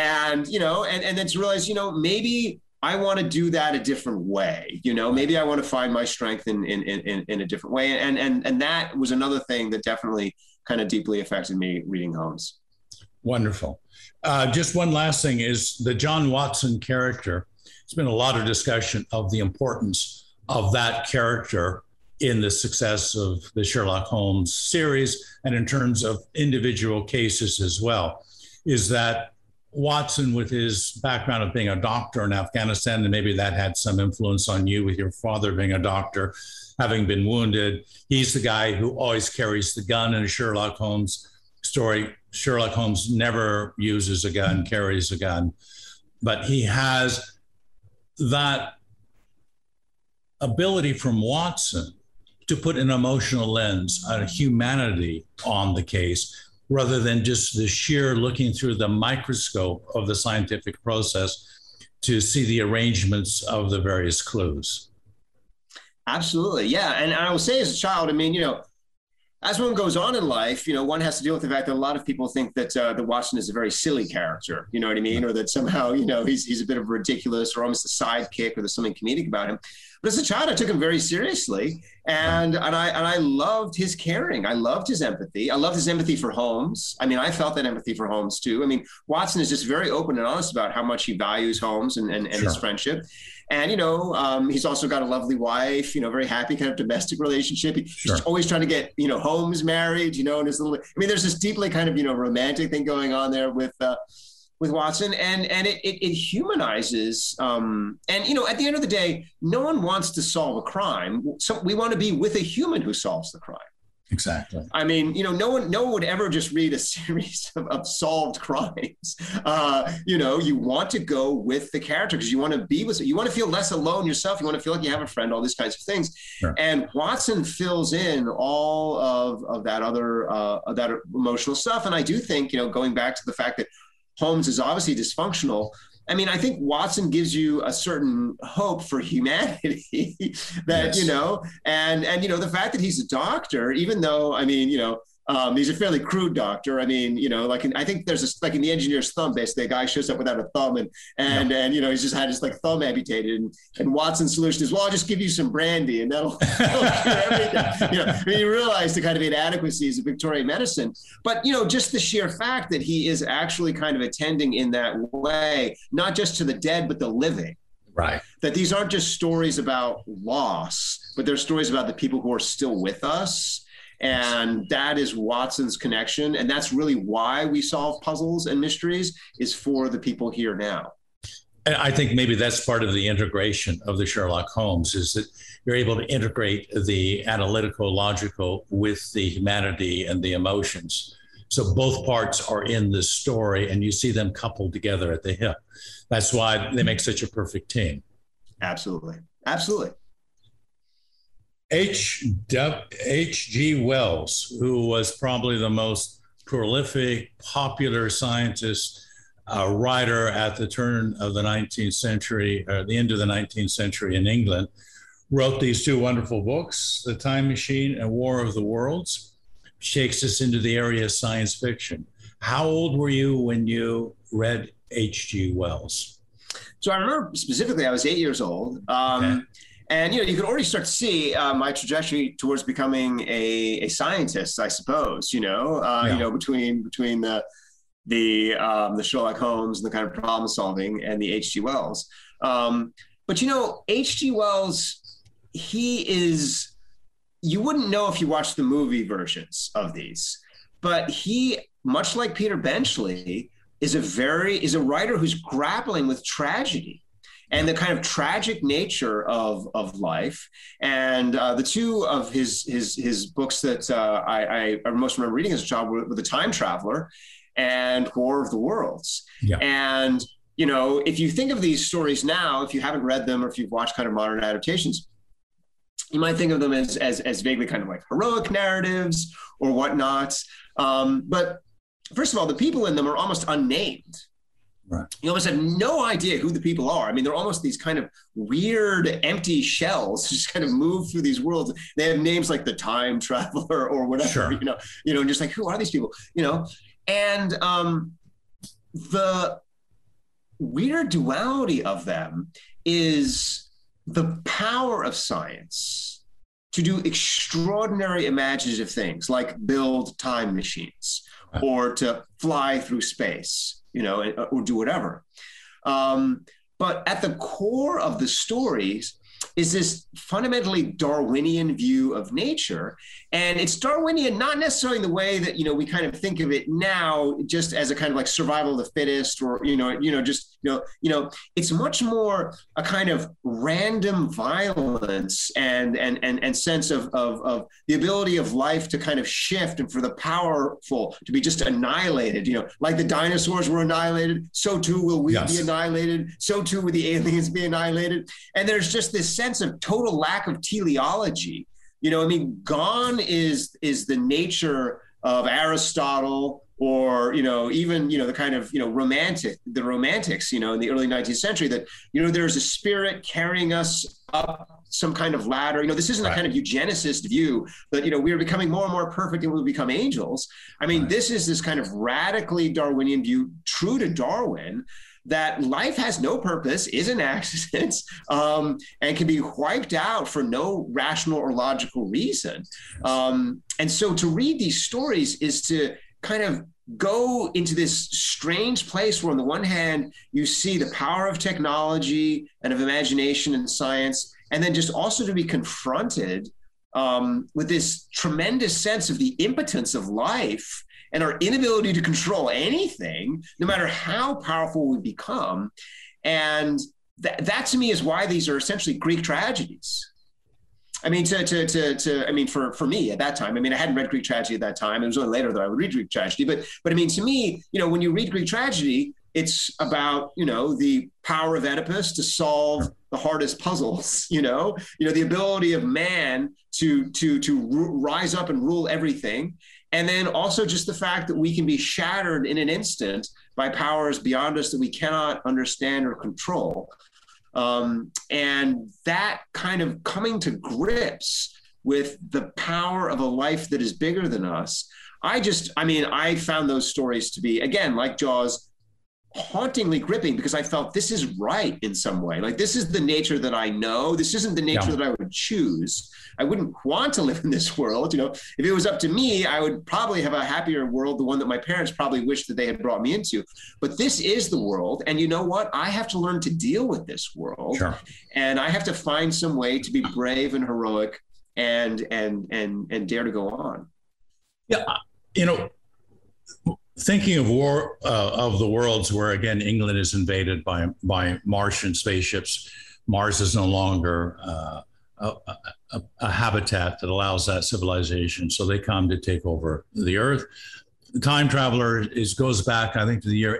then to realize, maybe I want to do that a different way, maybe I want to find my strength in a different way. And that was another thing that definitely kind of deeply affected me reading Holmes. Wonderful. Just one last thing is the John Watson character. There's been a lot of discussion of the importance of that character in the success of the Sherlock Holmes series, and in terms of individual cases as well, is that Watson, with his background of being a doctor in Afghanistan, and maybe that had some influence on you with your father being a doctor, having been wounded, he's the guy who always carries the gun in a Sherlock Holmes story. Sherlock Holmes never uses a gun, carries a gun, but he has that ability from Watson to put an emotional lens, a humanity on the case, rather than just the sheer looking through the microscope of the scientific process to see the arrangements of the various clues. Absolutely. Yeah. And I will say as a child, I mean, as one goes on in life, one has to deal with the fact that a lot of people think that Watson is a very silly character, you know what I mean? Or that somehow, he's a bit of ridiculous or almost a sidekick, or there's something comedic about him. But as a child, I took him very seriously, and I loved his caring. I loved his empathy. I loved his empathy for Holmes. I mean, I felt that empathy for Holmes too. I mean, Watson is just very open and honest about how much he values Holmes and sure. his friendship. And, he's also got a lovely wife, very happy kind of domestic relationship. He's sure. just always trying to get, Holmes married, and his little, there's this deeply kind of, romantic thing going on there with Watson, and it humanizes. And, at the end of the day, no one wants to solve a crime. So we want to be with a human who solves the crime. Exactly. I mean, no one would ever just read a series of solved crimes. You want to go with the character because you want to be with, you want to feel less alone yourself. You want to feel like you have a friend, all these kinds of things. Sure. And Watson fills in all of that other, that emotional stuff. And I do think, going back to the fact that Holmes is obviously dysfunctional, I mean, I think Watson gives you a certain hope for humanity that, yes. And the fact that he's a doctor, even though, I mean, he's a fairly crude doctor. I mean, I think there's like in The Engineer's Thumb, basically a guy shows up without a thumb and he's just had his like thumb amputated and Watson's solution is, well, I'll just give you some brandy and that'll cure everything. I mean, you realize the kind of inadequacies of Victorian medicine, but, just the sheer fact that he is actually kind of attending in that way, not just to the dead, but the living. Right. That these aren't just stories about loss, but they're stories about the people who are still with us. And that is Watson's connection. And that's really why we solve puzzles and mysteries, is for the people here now. And I think maybe that's part of the integration of the Sherlock Holmes, is that you're able to integrate the analytical, logical with the humanity and the emotions. So both parts are in the story and you see them coupled together at the hip. That's why they make such a perfect team. Absolutely. Absolutely. H.G. Wells, who was probably the most prolific, popular scientist, writer at the turn of the 19th century, or the end of the 19th century in England, wrote these two wonderful books, The Time Machine and War of the Worlds, takes us into the area of science fiction. How old were you when you read H.G. Wells? So I remember specifically, I was 8 years old. Okay. And, you could already start to see my trajectory towards becoming a scientist, I suppose, between the Sherlock Holmes and the kind of problem solving and the H.G. Wells. But, H.G. Wells, you wouldn't know if you watched the movie versions of these, but he, much like Peter Benchley, is a writer who's grappling with tragedy and the kind of tragic nature of life. And the two of his books that I most remember reading as a child were The Time Traveler and War of the Worlds. Yeah. And, if you think of these stories now, if you haven't read them or if you've watched kind of modern adaptations, you might think of them as vaguely kind of like heroic narratives or whatnot. But first of all, the people in them are almost unnamed. Right. You almost have no idea who the people are. I mean, they're almost these kind of weird, empty shells just kind of move through these worlds. They have names like the Time Traveler or whatever, sure. And just like, who are these people? And the weird duality of them is the power of science to do extraordinary imaginative things like build time machines or to fly through space. Or do whatever. But at the core of the stories is this fundamentally Darwinian view of nature. And it's Darwinian, not necessarily in the way that, we kind of think of it now, just as a kind of like survival of the fittest or, it's much more a kind of random violence and sense of the ability of life to kind of shift and for the powerful to be just annihilated, like the dinosaurs were annihilated, so too will we be annihilated, so too will the aliens be annihilated. And there's just this sense of total lack of teleology I mean, gone is the nature of Aristotle, or even the kind of the romantics in the early 19th century, that there's a spirit carrying us up some kind of ladder. This isn't a kind of eugenicist view that we are becoming more and more perfect and we'll become angels. I mean, this is this kind of radically Darwinian view, true to Darwin, that life has no purpose, is an accident, and can be wiped out for no rational or logical reason. And so to read these stories is to kind of go into this strange place where on the one hand, you see the power of technology and of imagination and science, and then just also to be confronted with this tremendous sense of the impotence of life and our inability to control anything, no matter how powerful we become. And that to me is why these are essentially Greek tragedies. I mean, for me at that time, I mean, I hadn't read Greek tragedy at that time. It was only later that I would read Greek tragedy. But I mean, to me, when you read Greek tragedy, it's about, the power of Oedipus to solve the hardest puzzles, the ability of man to rise up and rule everything. And then also just the fact that we can be shattered in an instant by powers beyond us that we cannot understand or control. And that kind of coming to grips with the power of a life that is bigger than us. I found those stories to be, again, like Jaws, hauntingly gripping, because I felt this is right in some way. Like, this is the nature that I know. This isn't the nature that I would choose. I wouldn't want to live in this world. If it was up to me, I would probably have a happier world, the one that my parents probably wished that they had brought me into. But this is the world. And you know what? I have to learn to deal with this world. Sure. And I have to find some way to be brave and heroic and dare to go on. Yeah. Thinking of War of the Worlds, where again England is invaded by Martian spaceships, Mars is no longer a habitat that allows that civilization, so they come to take over the Earth. The time traveler goes back, I think, to the year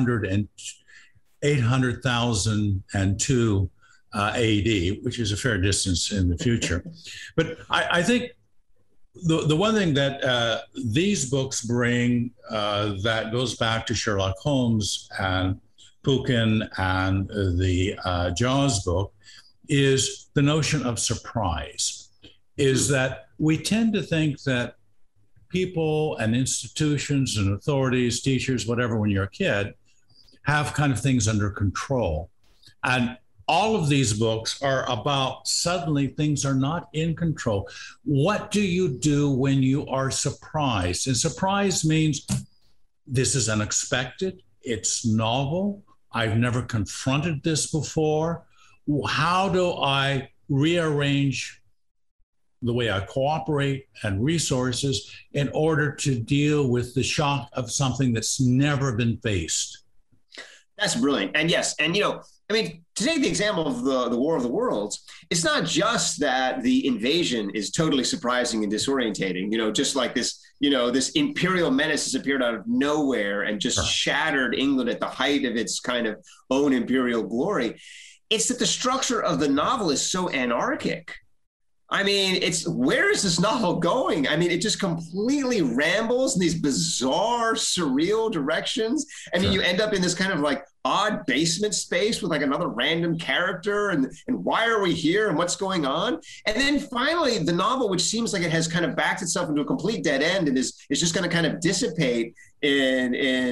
800,002 AD, which is a fair distance in the future. But I think the one thing that these books bring that goes back to Sherlock Holmes and Pukin and the Jaws book is the notion of surprise, is that we tend to think that people and institutions and authorities, teachers, whatever, when you're a kid, have kind of things under control. And all of these books are about suddenly things are not in control. What do you do when you are surprised? And surprise means this is unexpected, it's novel, I've never confronted this before. How do I rearrange the way I cooperate and resources in order to deal with the shock of something that's never been faced? That's brilliant. And yes, and to take the example of the War of the Worlds, it's not just that the invasion is totally surprising and disorientating, just like this, this imperial menace has appeared out of nowhere and just shattered England at the height of its kind of own imperial glory. It's that the structure of the novel is so anarchic. I mean, where is this novel going? I mean, it just completely rambles in these bizarre, surreal directions. I mean, you end up in this kind of like odd basement space with like another random character, and why are we here and what's going on? And then finally, the novel, which seems like it has kind of backed itself into a complete dead end and is just going to kind of dissipate in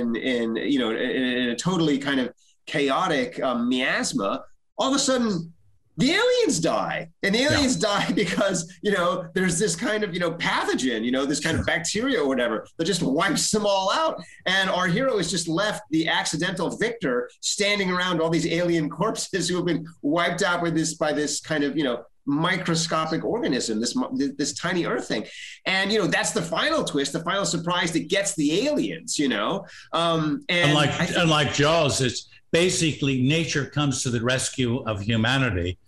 a totally kind of chaotic miasma. All of a sudden, the aliens die, and the aliens die because, there's this kind of, pathogen, this kind of bacteria or whatever that just wipes them all out. And our hero is just left the accidental victor standing around all these alien corpses who have been wiped out by this kind of, microscopic organism, this tiny Earth thing. And, that's the final twist, the final surprise that gets the aliens, and like Jaws, it's basically nature comes to the rescue of humanity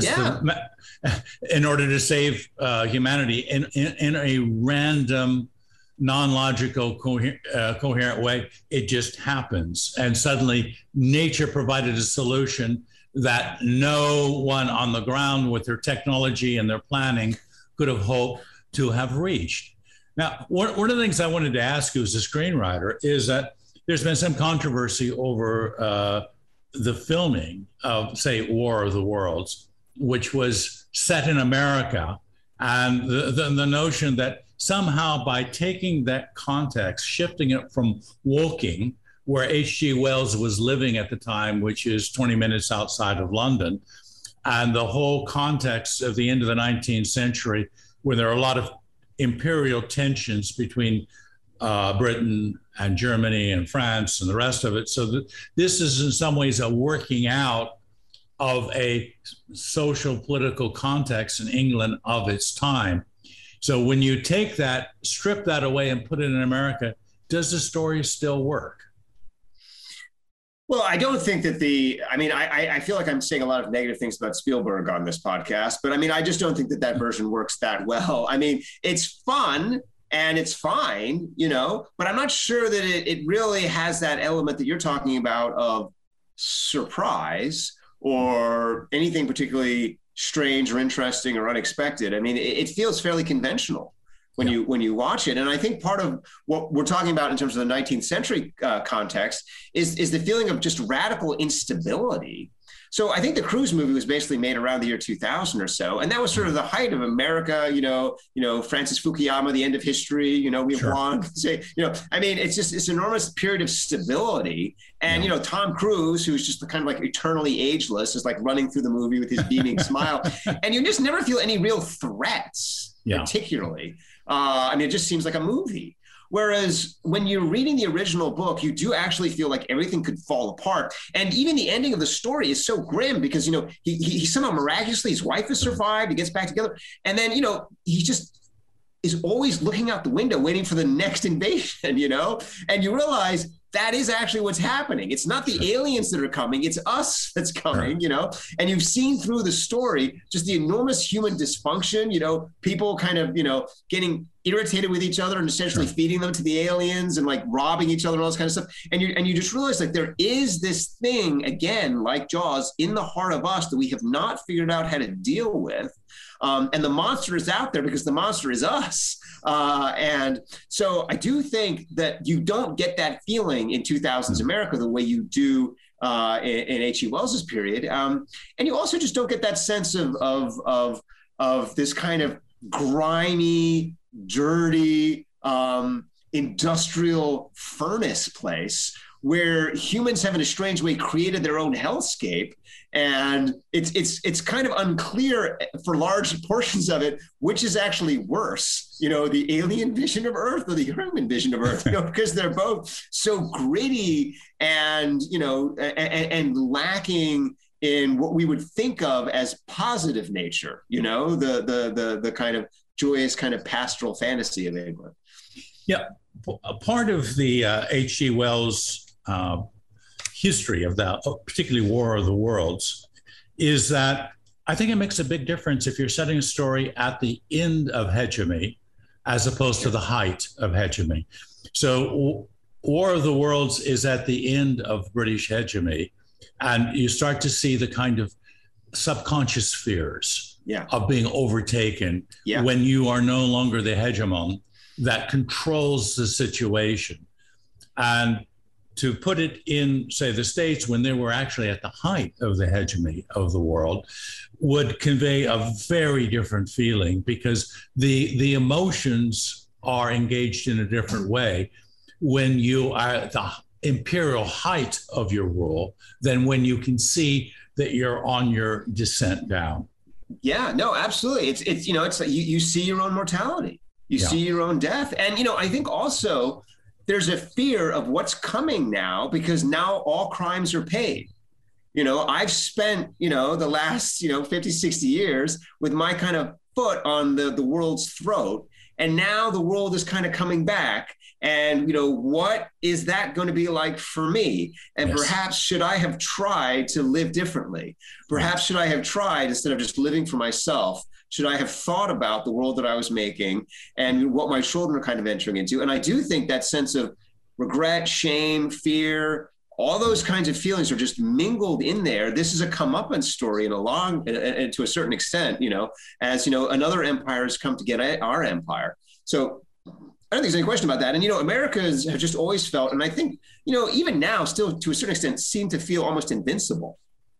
in order to save humanity in a random, non-logical, coherent way. It just happens. And suddenly nature provided a solution that no one on the ground with their technology and their planning could have hoped to have reached. Now, one of the things I wanted to ask you as a screenwriter is that there's been some controversy over the filming of, say, War of the Worlds, which was set in America, and the notion that somehow by taking that context, shifting it from Woking, where H.G. Wells was living at the time, which is 20 minutes outside of London, and the whole context of the end of the 19th century, where there are a lot of imperial tensions between Britain and Germany and France and the rest of it. So this is in some ways a working out of a social political context in England of its time. So when you take that, strip that away and put it in America, does the story still work? Well, I don't think that I feel like I'm saying a lot of negative things about Spielberg on this podcast, but I mean, I just don't think that version works that well. I mean, it's fun and it's fine, but I'm not sure that it really has that element that you're talking about of surprise or anything particularly strange or interesting or unexpected. I mean, it feels fairly conventional when you watch it. And I think part of what we're talking about in terms of the 19th century context is the feeling of just radical instability. So I think the Cruise movie was basically made around the year 2000 or so. And that was sort of the height of America, Francis Fukuyama, the end of history, we have won, I mean, it's an enormous period of stability. And, Tom Cruise, who's just kind of like eternally ageless, is like running through the movie with his beaming smile. And you just never feel any real threats, particularly. I mean, it just seems like a movie. Whereas when you're reading the original book, you do actually feel like everything could fall apart. And even the ending of the story is so grim because, he somehow miraculously, his wife has survived, he gets back together. And then, he just is always looking out the window, waiting for the next invasion, and you realize that is actually what's happening. It's not the aliens that are coming, it's us that's coming, and you've seen through the story just the enormous human dysfunction, people kind of, getting irritated with each other and essentially feeding them to the aliens and like robbing each other and all this kind of stuff. And you just realize like there is this thing, again, like Jaws, in the heart of us that we have not figured out how to deal with. And the monster is out there because the monster is us. And so I do think that you don't get that feeling in 2000s America the way you do in H.G. Wells's period. And you also just don't get that sense of this kind of grimy, dirty, industrial furnace place where humans have in a strange way created their own hellscape. And it's kind of unclear for large portions of it, which is actually worse, the alien vision of Earth or the human vision of Earth, because they're both so gritty and, and lacking in what we would think of as positive nature, the kind of joyous kind of pastoral fantasy of England. Yeah. A part of the H.G. Wells history of that, particularly War of the Worlds, is that I think it makes a big difference if you're setting a story at the end of hegemony as opposed to the height of hegemony. So War of the Worlds is at the end of British hegemony, and you start to see the kind of subconscious fears of being overtaken when you are no longer the hegemon that controls the situation. And to put it in, say, the States, when they were actually at the height of the hegemony of the world, would convey a very different feeling because the emotions are engaged in a different way when you are at the imperial height of your rule than when you can see that you're on your descent down. Yeah, no, absolutely. It's like you see your own mortality, you see your own death. And, I think also there's a fear of what's coming now because now all crimes are paid. I've spent, the last, 50, 60 years with my kind of foot on the world's throat. And now the world is kind of coming back. And, what is that going to be like for me? And perhaps should I have tried to live differently? Perhaps should I have tried, instead of just living for myself, should I have thought about the world that I was making and what my children are kind of entering into? And I do think that sense of regret, shame, fear, all those kinds of feelings are just mingled in there. This is a comeuppance story and to a certain extent, as, another empire has come to get our empire. So I don't think there's any question about that. And, Americans have just always felt, and I think, even now still to a certain extent seem to feel almost invincible.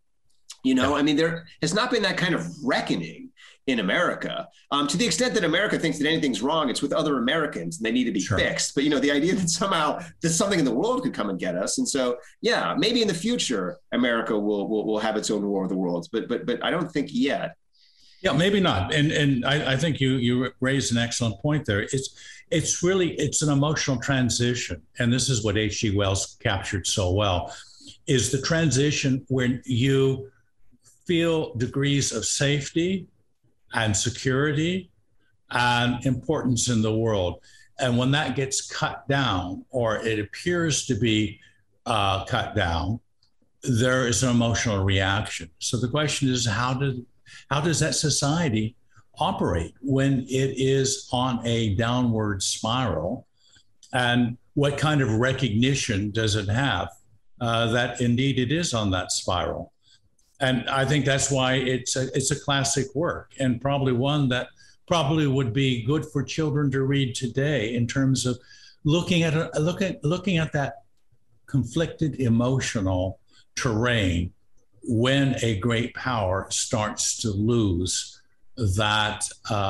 I mean, there has not been that kind of reckoning in America, to the extent that America thinks that anything's wrong, it's with other Americans and they need to be fixed. But, the idea that somehow that something in the world could come and get us. And so, yeah, maybe in the future, America will have its own war of the worlds, but I don't think yet. Yeah, maybe not. And I think you raised an excellent point there. It's an emotional transition. And this is what H.G. Wells captured so well, is the transition when you feel degrees of safety and security and importance in the world. And when that gets cut down, or it appears to be cut down, there is an emotional reaction. So the question is, how does that society operate when it is on a downward spiral? And what kind of recognition does it have that indeed it is on that spiral? And I think that's why it's a classic work, and probably one that probably would be good for children to read today, in terms of looking at that conflicted emotional terrain when a great power starts to lose that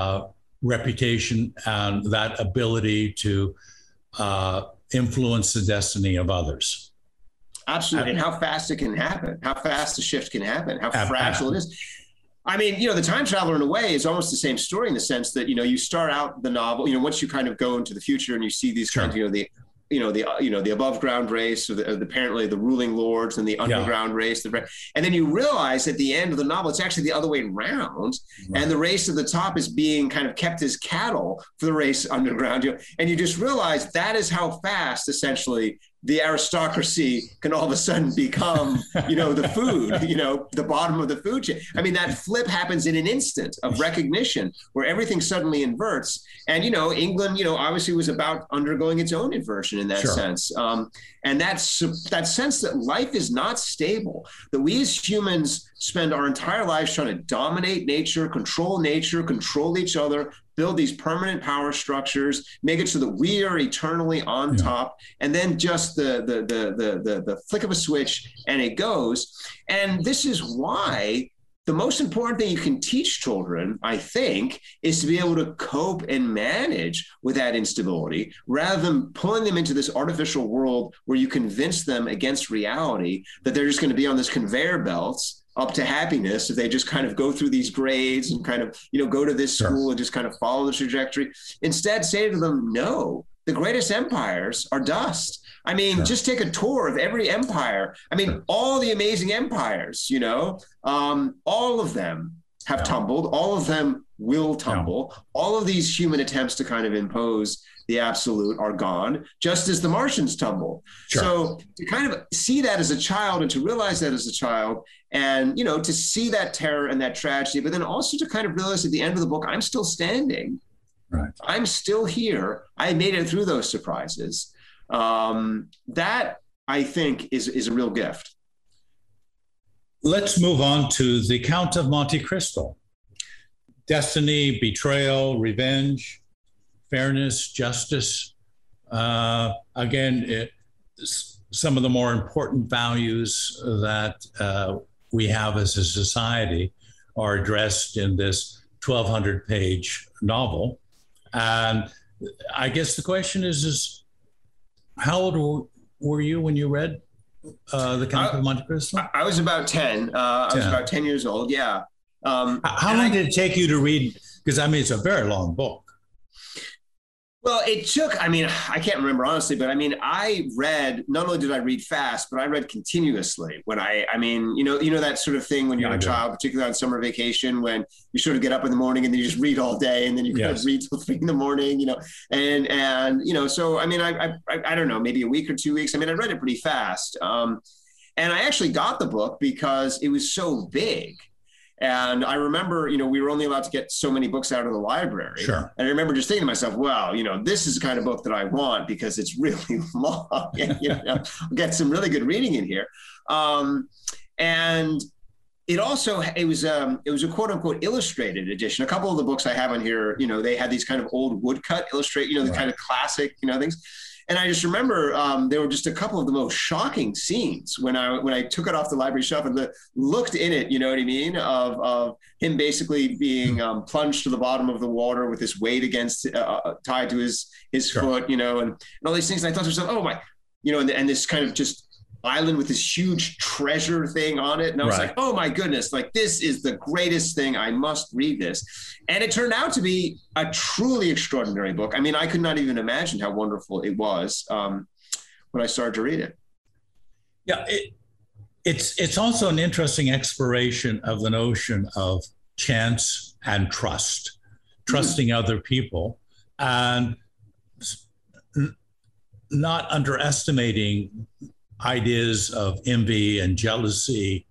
reputation and that ability to influence the destiny of others. Absolutely. And how fast it can happen, how fast the shift can happen, how fragile it is. I mean, the Time Traveler in a way is almost the same story, in the sense that, you start out the novel, once you kind of go into the future and you see these kinds of, the above ground race, or apparently the ruling lords, and the underground race, and then you realize at the end of the novel, it's actually the other way around. Right. And the race at the top is being kind of kept as cattle for the race underground. And you just realize that is how fast, essentially, the aristocracy can all of a sudden become, the food, the bottom of the food chain. I mean, that flip happens in an instant of recognition, where everything suddenly inverts. And, England, obviously was about undergoing its own inversion in that sense. And that sense that life is not stable, that we as humans spend our entire lives trying to dominate nature, control each other, build these permanent power structures, make it so that we are eternally on top, and then just the flick of a switch and it goes. And this is why the most important thing you can teach children, I think, is to be able to cope and manage with that instability, rather than pulling them into this artificial world where you convince them against reality that they're just going to be on this conveyor belts up to happiness if they just kind of go through these grades and kind of, go to this school and just kind of follow the trajectory. Instead, say to them, no, the greatest empires are dust. I mean, just take a tour of every empire. I mean, all the amazing empires, all of them have tumbled. All of them will tumble. All of these human attempts to kind of impose the absolute are gone, just as the Martians tumble. So to kind of see that as a child, and to realize that as a child, and, to see that terror and that tragedy, but then also to kind of realize at the end of the book, I'm still standing. Right. I'm still here. I made it through those surprises. That, I think, is a real gift. Let's move on to The Count of Monte Cristo. Destiny, betrayal, revenge, fairness, justice. Again, some of the more important values that we have as a society are addressed in this 1,200-page novel. And I guess the question is how old were you when you read The Count of Monte Cristo? I was about 10. I was about 10 years old, How long did it take you to read? Because, it's a very long book. Well, it took, I can't remember honestly, but I read, not only did I read fast, but I read continuously when that sort of thing when you're a child, particularly on summer vacation, when you sort of get up in the morning and then you just read all day and then you kind of read till 3 a.m, so, I don't know, maybe a week or 2 weeks. I read it pretty fast. And I actually got the book because it was so big. And I remember, we were only allowed to get so many books out of the library. Sure. And I remember just thinking to myself, well, this is the kind of book that I want because it's really long. I'll get some really good reading in here. And it was a quote unquote illustrated edition. A couple of the books I have on here, they had these kind of old woodcut illustrate, the kind of classic, things. And I just remember there were just a couple of the most shocking scenes when I took it off the library shelf and looked in it, you know what I mean, of him basically being plunged to the bottom of the water with this weight against tied to his sure. foot, and all these things. And I thought to myself, oh my, and this kind of just island with this huge treasure thing on it. And I was like, oh my goodness, like this is the greatest thing. I must read this. And it turned out to be a truly extraordinary book. I mean, I could not even imagine how wonderful it was when I started to read it. Yeah, it's also an interesting exploration of the notion of chance and trusting other people, and not underestimating ideas of envy and jealousy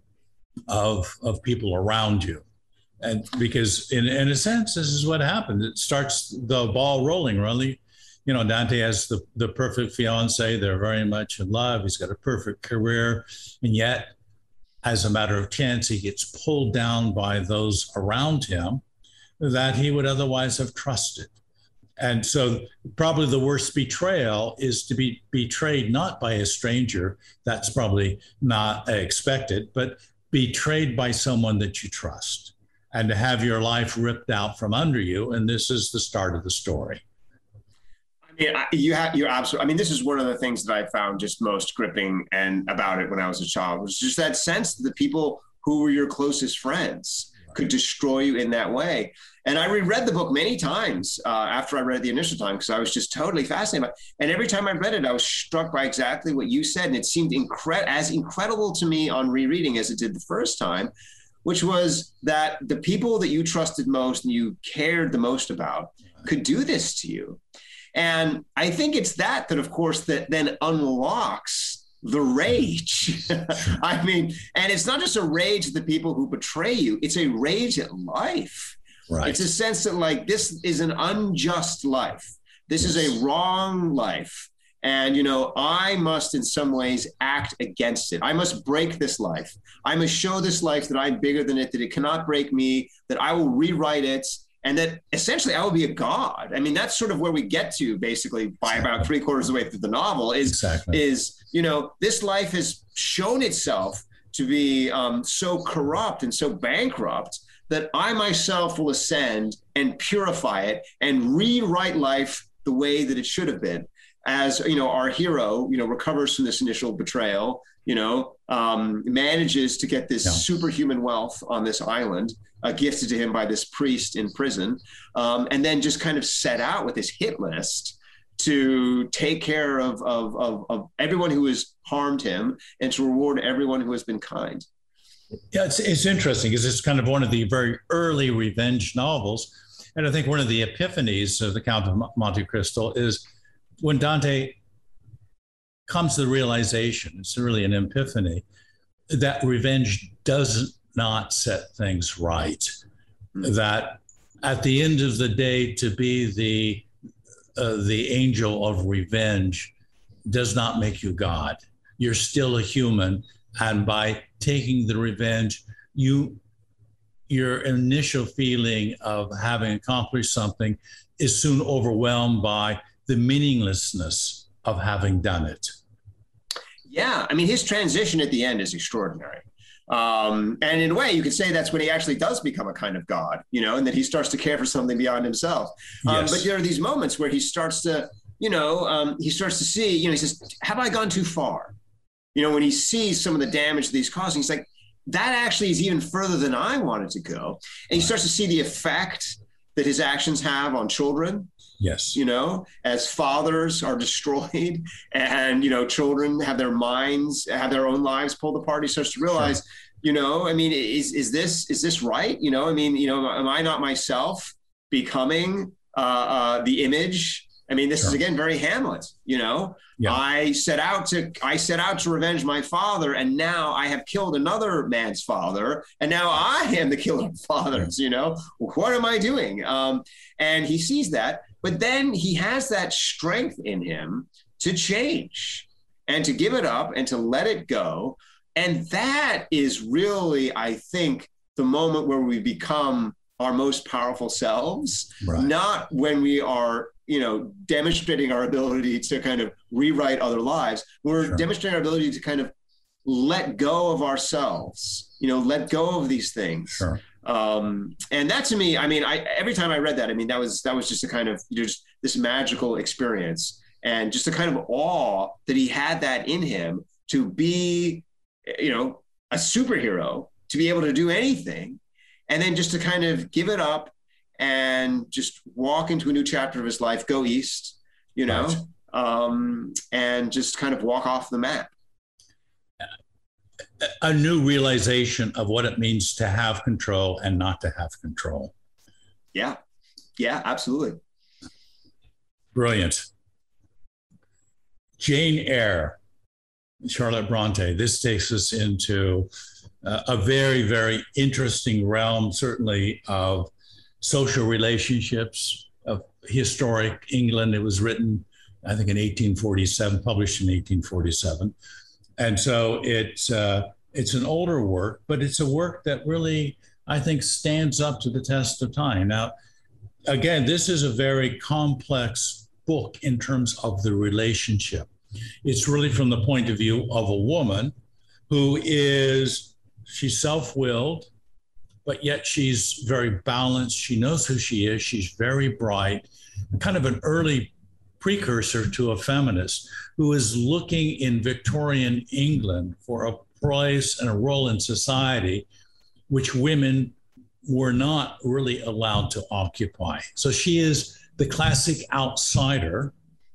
of people around you. And because in a sense, this is what happened. It starts the ball rolling, really. Dante has the perfect fiance. They're very much in love. He's got a perfect career. And yet, as a matter of chance, he gets pulled down by those around him that he would otherwise have trusted. And so probably the worst betrayal is to be betrayed not by a stranger, that's probably not expected, but betrayed by someone that you trust, and to have your life ripped out from under you. And this is the start of the story. I mean, you're absolutely, I mean, this is one of the things that I found just most gripping about it when I was a child, was just that sense that the people who were your closest friends could destroy you in that way. And I reread the book many times after I read it the initial time, because I was just totally fascinated by it. And every time I read it, I was struck by exactly what you said. And it seemed as incredible to me on rereading as it did the first time, which was that the people that you trusted most and you cared the most about could do this to you. And I think it's that of course, that then unlocks the rage. I mean, and it's not just a rage at the people who betray you, it's a rage at life. Right. It's a sense that like, this is an unjust life. This is a wrong life. And, I must in some ways act against it. I must break this life. I must show this life that I'm bigger than it, that it cannot break me, that I will rewrite it, and that essentially I will be a god. I mean, that's sort of where we get to basically by about 3/4 of the way through the novel is this life has shown itself to be so corrupt and so bankrupt that I myself will ascend and purify it and rewrite life the way that it should have been. As, our hero, recovers from this initial betrayal, manages to get this superhuman wealth on this island, gifted to him by this priest in prison, and then just kind of set out with this hit list to take care of everyone who has harmed him and to reward everyone who has been kind. Yeah, it's interesting because it's kind of one of the very early revenge novels. And I think one of the epiphanies of the Count of Monte Cristo is when Dante comes to the realization, it's really an epiphany, that revenge does not set things right. That at the end of the day, to be the angel of revenge does not make you God. You're still a human. And by taking the revenge, your initial feeling of having accomplished something is soon overwhelmed by the meaninglessness of having done it. Yeah, I mean, his transition at the end is extraordinary. And in a way, you could say that's when he actually does become a kind of God, and that he starts to care for something beyond himself. Yes. But there are these moments where he starts to, he starts to see, he says, have I gone too far? When he sees some of the damage that he's causing, he's like, that actually is even further than I wanted to go. And he starts to see the effect that his actions have on children. Yes. As fathers are destroyed and, children have their own lives pulled apart, he starts to realize, I mean, is this right? Am I not myself becoming the image I mean, this is again very Hamlet, you know. Yeah. I set out to revenge my father, and now I have killed another man's father, and now I am the killer of fathers. You know, what am I doing? And he sees that, but then he has that strength in him to change and to give it up and to let it go, and that is really, I think, the moment where we become our most powerful selves, not when we are, you know, demonstrating our ability to kind of rewrite other lives. We're demonstrating our ability to kind of let go of ourselves, you know, let go of these things. And that to me, I mean, every time I read that, I mean, that was just a kind of, you know, just this magical experience, and just a kind of awe that he had that in him to be, you know, a superhero, to be able to do anything, and then just to kind of give it up and just walk into a new chapter of his life, go east, you know, and just kind of walk off the map. A new realization of what it means to have control and not to have control. Yeah. Yeah, absolutely. Brilliant. Jane Eyre, Charlotte Bronte. This takes us into a very, very interesting realm, certainly of social relationships, of historic England. It was written, I think, in 1847, published in 1847. And so it's an older work, but it's a work that really, I think, stands up to the test of time. Now, again, this is a very complex book in terms of the relationship. It's really from the point of view of a woman who she's self-willed, but yet she's very balanced. She knows who she is. She's very bright, kind of an early precursor to a feminist who is looking in Victorian England for a place and a role in society which women were not really allowed to occupy. So she is the classic outsider,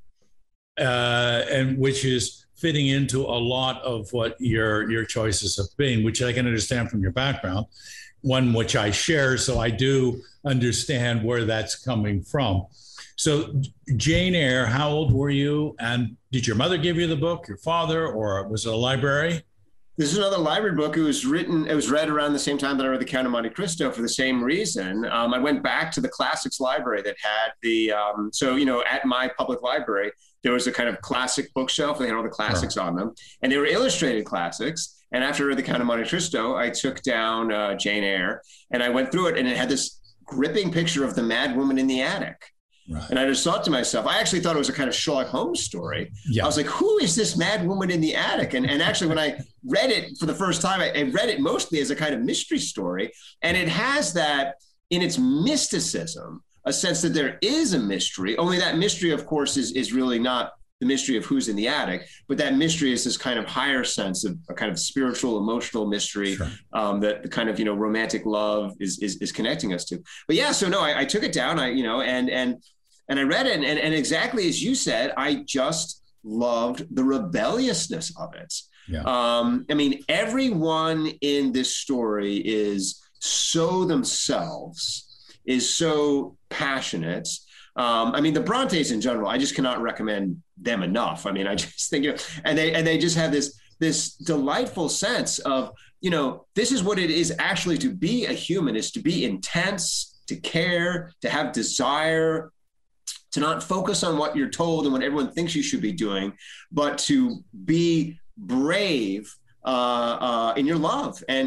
and which is fitting into a lot of what your choices have been, which I can understand from your background, one which I share, so I do understand where that's coming from. So Jane Eyre, how old were you? And did your mother give you the book, your father, or was it a library? This is another library book. It was read around the same time that I read The Count of Monte Cristo for the same reason. I went back to the classics library that had so, you know, at my public library, there was a kind of classic bookshelf. They had all the classics on them, and they were illustrated classics. And after I read The Count of Monte Cristo, I took down Jane Eyre, and I went through it, and it had this gripping picture of the mad woman in the attic. Right. And I just thought to myself, I actually thought it was a kind of Sherlock Holmes story. Yeah. I was like, who is this mad woman in the attic? And actually, when I read it for the first time, I read it mostly as a kind of mystery story. And it has that in its mysticism, a sense that there is a mystery, only that mystery, of course, is really not the mystery of who's in the attic, but that mystery is this kind of higher sense of a kind of spiritual, emotional mystery. Sure. That the kind of, you know, romantic love is connecting us to. But yeah, so no, I took it down, and I read it, and exactly as you said, I just loved the rebelliousness of it. Yeah. I mean, everyone in this story is so themselves, is so passionate. I mean, the Brontes in general, I just cannot recommend them enough. I mean, I just think, you know, and they just have this delightful sense of, you know, this is what it is actually to be a human, is to be intense, to care, to have desire, to not focus on what you're told and what everyone thinks you should be doing, but to be brave in your love and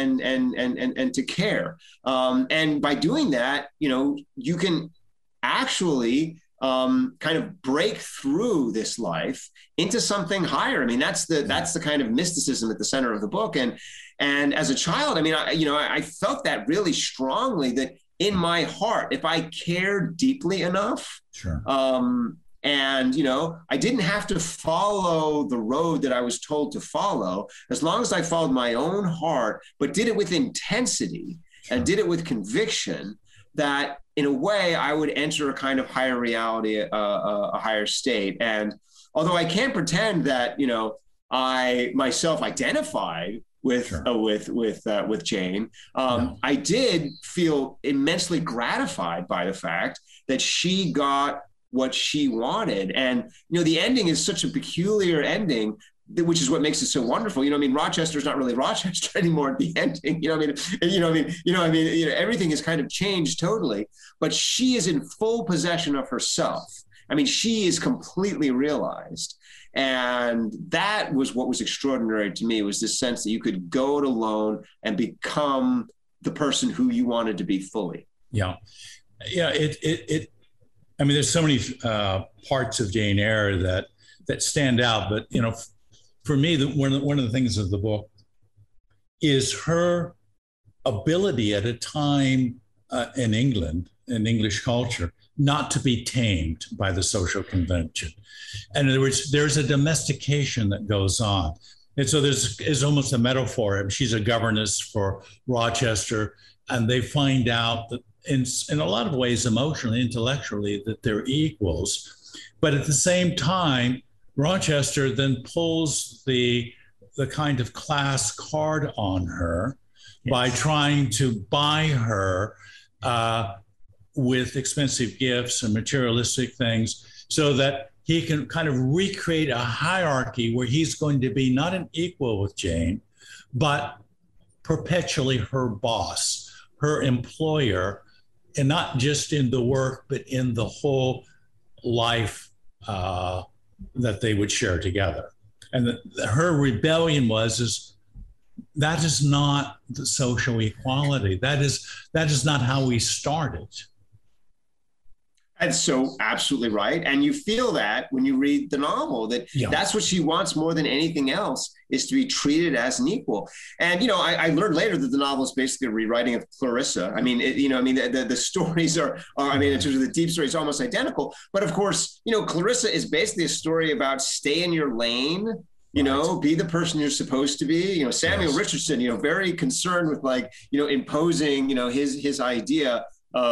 to care. And by doing that, you know, you can actually kind of break through this life into something higher. I mean, that's the kind of mysticism at the center of the book. And as a child, I mean, I felt that really strongly, that in my heart, if I cared deeply enough, sure. And, you know, I didn't have to follow the road that I was told to follow, as long as I followed my own heart, but did it with intensity, sure. and did it with conviction, that in a way I would enter a kind of higher reality, a higher state. And although I can't pretend that, you know, I myself identified with sure. With Jane, no. I did feel immensely gratified by the fact that she got what she wanted. And, the ending is such a peculiar ending, which is what makes it so wonderful. Rochester's not really Rochester anymore at the ending. Everything has kind of changed totally, but she is in full possession of herself. She is completely realized. And that was what was extraordinary to me, was this sense that you could go it alone and become the person who you wanted to be fully. Yeah. Yeah. There's so many parts of Jane Eyre that stand out, but, for me, one of the things of the book is her ability at a time in England, in English culture, not to be tamed by the social convention. And in other words, there's a domestication that goes on. And so there's almost a metaphor. She's a governess for Rochester, and they find out that in a lot of ways, emotionally, intellectually, that they're equals. But at the same time, Rochester then pulls the kind of class card on her by trying to buy her with expensive gifts and materialistic things, so that he can kind of recreate a hierarchy where he's going to be not an equal with Jane, but perpetually her boss, her employer, and not just in the work, but in the whole life that they would share together. And her rebellion is that is not the social equality. That is not how we started. That's so absolutely right. And you feel that when you read the novel, that's what she wants more than anything else, is to be treated as an equal. And, I learned later that the novel is basically a rewriting of Clarissa. The stories are in terms of the deep story, it's almost identical. But of course, Clarissa is basically a story about stay in your lane, be the person you're supposed to be. Samuel Richardson, very concerned with imposing, his idea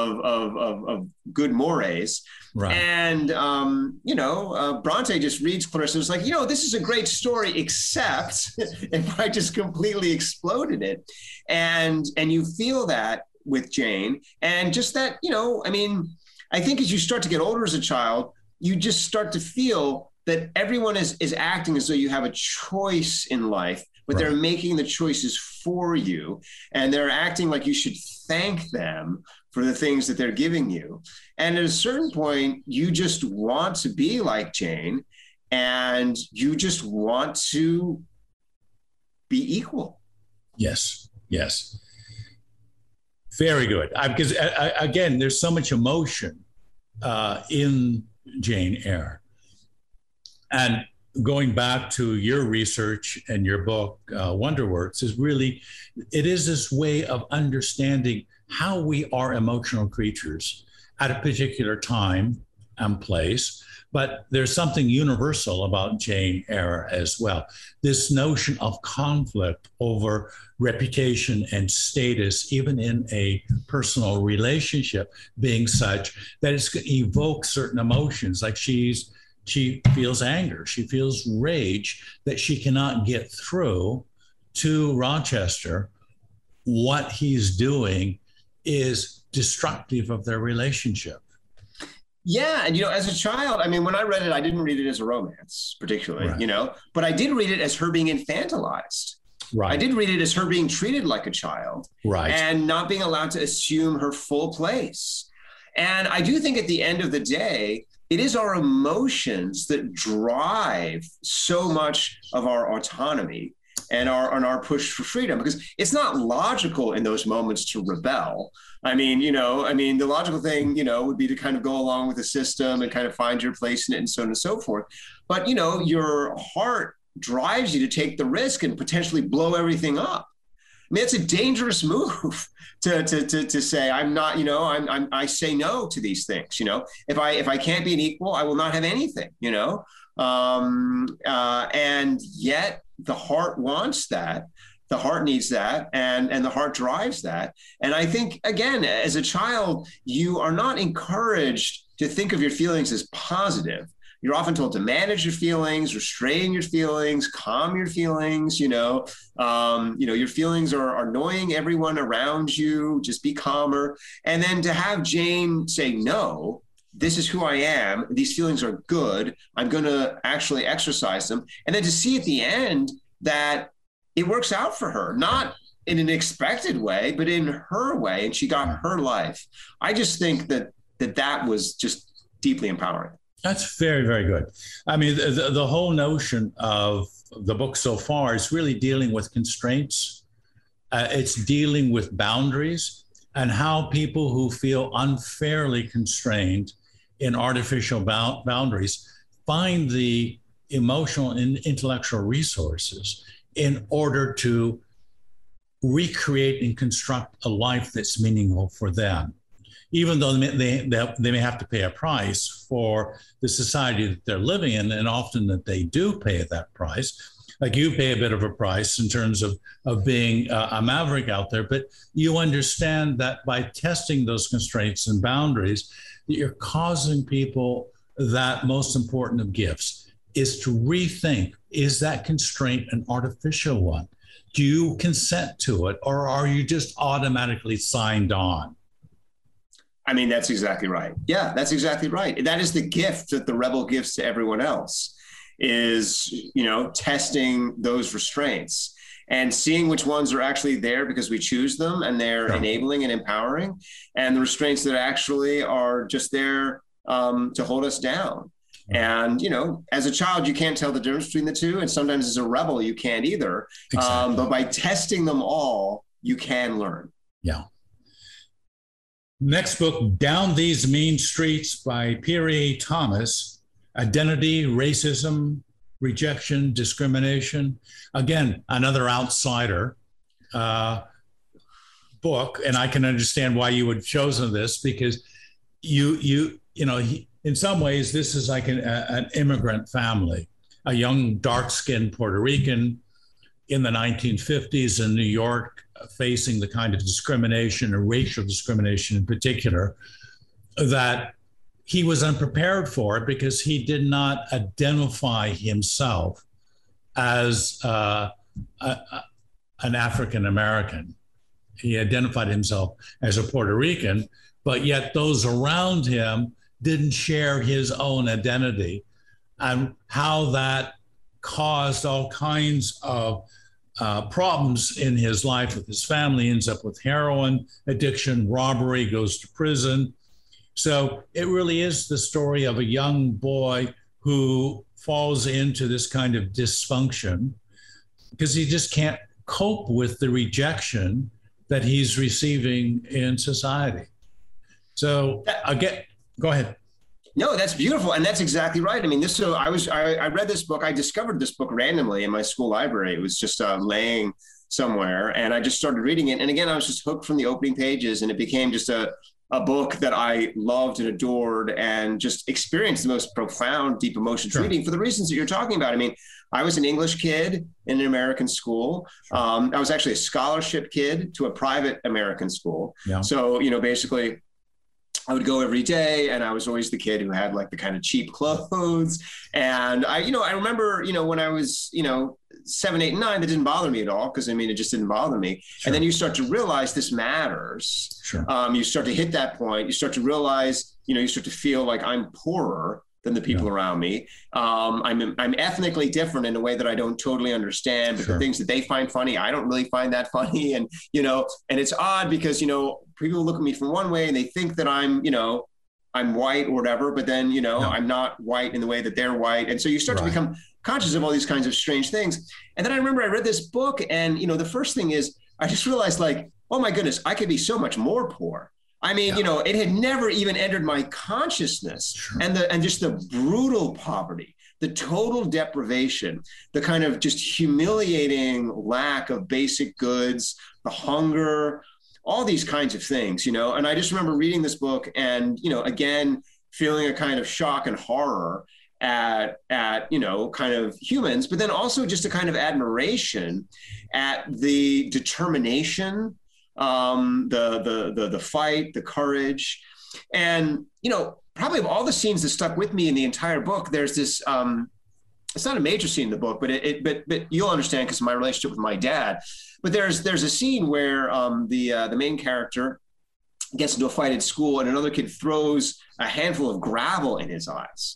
of good mores. Right. And, Bronte just reads Clarissa. It's like, this is a great story, except if I just completely exploded it. And you feel that with Jane, and just that, I think as you start to get older as a child, you just start to feel that everyone is acting as though you have a choice in life, but they're making the choices for you, and they're acting like you should thank them for the things that they're giving you. And at a certain point, you just want to be like Jane, and you just want to be equal. Yes. Very good. Because again, there's so much emotion in Jane Eyre. And going back to your research and your book, Wonderworks, it is this way of understanding how we are emotional creatures at a particular time and place. But there's something universal about Jane Eyre as well. This notion of conflict over reputation and status, even in a personal relationship, being such that it's going to evoke certain emotions. Like she feels anger, she feels rage that she cannot get through to Rochester. What he's doing is destructive of their relationship. Yeah. And, as a child, when I read it, I didn't read it as a romance particularly, but I did read it as her being infantilized. Right. I did read it as her being treated like a child. Right. And not being allowed to assume her full place. And I do think at the end of the day, it is our emotions that drive so much of our autonomy and our push for freedom, because it's not logical in those moments to rebel. The logical thing, would be to kind of go along with the system and kind of find your place in it and so on and so forth. But, your heart drives you to take the risk and potentially blow everything up. It's a dangerous move to say, I'm not, I say no to these things. If I can't be an equal, I will not have anything, and yet the heart wants that. The heart needs that, and the heart drives that. And I think, again, as a child, you are not encouraged to think of your feelings as positive. You're often told to manage your feelings, restrain your feelings, calm your feelings. Your feelings are annoying everyone around you. Just be calmer. And then to have Jane say no, this is who I am. These feelings are good. I'm going to actually exercise them. And then to see at the end that it works out for her, not in an expected way, but in her way. And she got her life. I just think that was just deeply empowering. That's very, very good. I mean, the whole notion of the book so far is really dealing with constraints. It's dealing with boundaries and how people who feel unfairly constrained in artificial boundaries find the emotional and intellectual resources in order to recreate and construct a life that's meaningful for them, even though they may have to pay a price for the society that they're living in, and often that they do pay that price. Like you pay a bit of a price in terms of being a maverick out there, but you understand that by testing those constraints and boundaries, that you're causing people that most important of gifts is to rethink, is that constraint an artificial one? Do you consent to it, or are you just automatically signed on? I mean, that's exactly right. Yeah, that's exactly right. That is the gift that the rebel gives to everyone else, is, testing those restraints and seeing which ones are actually there because we choose them and they're enabling and empowering, and the restraints that actually are just there to hold us down. And, as a child, you can't tell the difference between the two. And sometimes as a rebel, you can't either. Exactly. But by testing them all, you can learn. Yeah. Next book, Down These Mean Streets by Pierre Thomas, Identity, Racism, Rejection, Discrimination. Again, another outsider book. And I can understand why you would have chosen this, because in some ways, this is like an immigrant family, a young, dark-skinned Puerto Rican in the 1950s in New York, facing the kind of discrimination, and racial discrimination in particular, that he was unprepared for, because he did not identify himself as an African American. He identified himself as a Puerto Rican, but yet those around him didn't share his own identity, and how that caused all kinds of problems in his life with his family. He ends up with heroin addiction, robbery, goes to prison. So it really is the story of a young boy who falls into this kind of dysfunction because he just can't cope with the rejection that he's receiving in society. So again, go ahead. No, that's beautiful. And that's exactly right. I mean, I read this book. I discovered this book randomly in my school library. It was just laying somewhere, and I just started reading it. And again, I was just hooked from the opening pages, and it became just a book that I loved and adored, and just experienced the most profound, deep emotions reading for the reasons that you're talking about. I mean, I was an English kid in an American school. I was actually a scholarship kid to a private American school. Yeah. So, basically, I would go every day, and I was always the kid who had like the kind of cheap clothes. And I remember, when I was, 7, 8, and 9, that didn't bother me at all, because it just didn't bother me. Sure. And then you start to realize this matters. Sure. You start to hit that point. You start to realize, you start to feel like I'm poorer than the people around me. I'm ethnically different in a way that I don't totally understand, but the things that they find funny, I don't really find that funny. And, and it's odd because, people look at me from one way and they think that I'm white or whatever, but then, I'm not white in the way that they're white. And so you start to become conscious of all these kinds of strange things. And then I remember I read this book, and, the first thing is I just realized, like, oh my goodness, I could be so much more poor. I mean, it had never even entered my consciousness. Sure. And just the brutal poverty, the total deprivation, the kind of just humiliating lack of basic goods, the hunger, all these kinds of things, and I just remember reading this book and, again, feeling a kind of shock and horror at kind of humans, but then also just a kind of admiration at the determination, the fight, the courage. And, probably of all the scenes that stuck with me in the entire book, there's this, it's not a major scene in the book, but you'll understand because of my relationship with my dad. But there's a scene where the main character gets into a fight at school, and another kid throws a handful of gravel in his eyes.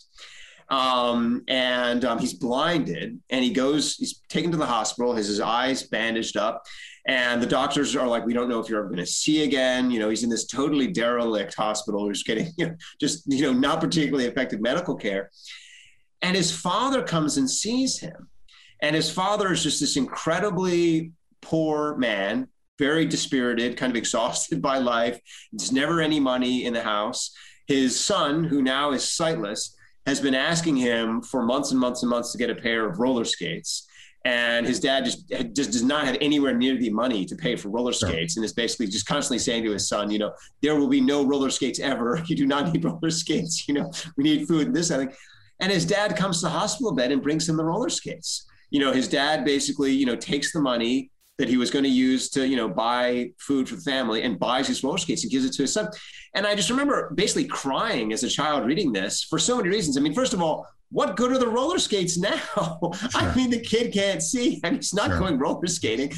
He's blinded, and he's taken to the hospital, has his eyes bandaged up, and the doctors are like, we don't know if you're ever going to see again. He's in this totally derelict hospital, who's getting, not particularly effective medical care. And his father comes and sees him. And his father is just this incredibly poor man, very dispirited, kind of exhausted by life. There's never any money in the house. His son, who now is sightless, has been asking him for months and months and months to get a pair of roller skates. And his dad just does not have anywhere near the money to pay for roller skates. Sure. And is basically just constantly saying to his son, there will be no roller skates ever. You do not need roller skates. We need food and this, I think. And his dad comes to the hospital bed and brings him the roller skates. His dad basically, takes the money that he was going to use to, buy food for the family and buys his roller skates and gives it to his son. And I just remember basically crying as a child reading this for so many reasons. I mean, first of all, what good are the roller skates now? Sure. I mean, the kid can't see and he's not going roller skating,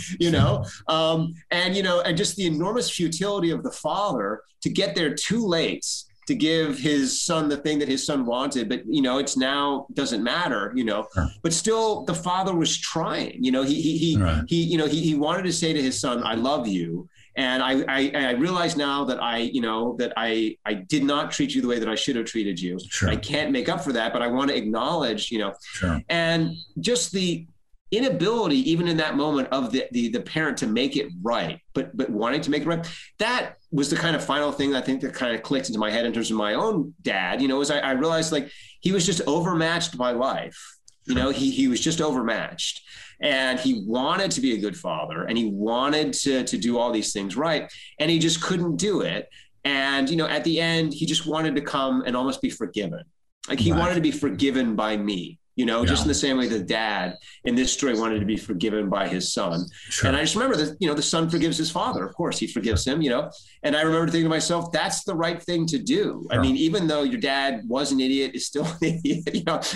and just the enormous futility of the father to get there too late to give his son the thing that his son wanted, but it's now doesn't matter, but still the father was trying, he wanted to say to his son, I love you. And I realize now that I did not treat you the way that I should have treated you. Sure. I can't make up for that, but I want to acknowledge, sure. And just the inability, even in that moment, of the parent to make it right, but wanting to make it right. That was the kind of final thing I think that kind of clicked into my head in terms of my own dad, as I realized like he was just overmatched by life. Sure. He was just overmatched. And he wanted to be a good father, and he wanted to do all these things right, and he just couldn't do it. And, at the end, he just wanted to come and almost be forgiven. Like he wanted to be forgiven by me, just in the same way the dad in this story wanted to be forgiven by his son. Sure. And I just remember that, the son forgives his father. Of course, he forgives him, and I remember thinking to myself, that's the right thing to do. Sure. I mean, even though your dad was an idiot, is still an idiot,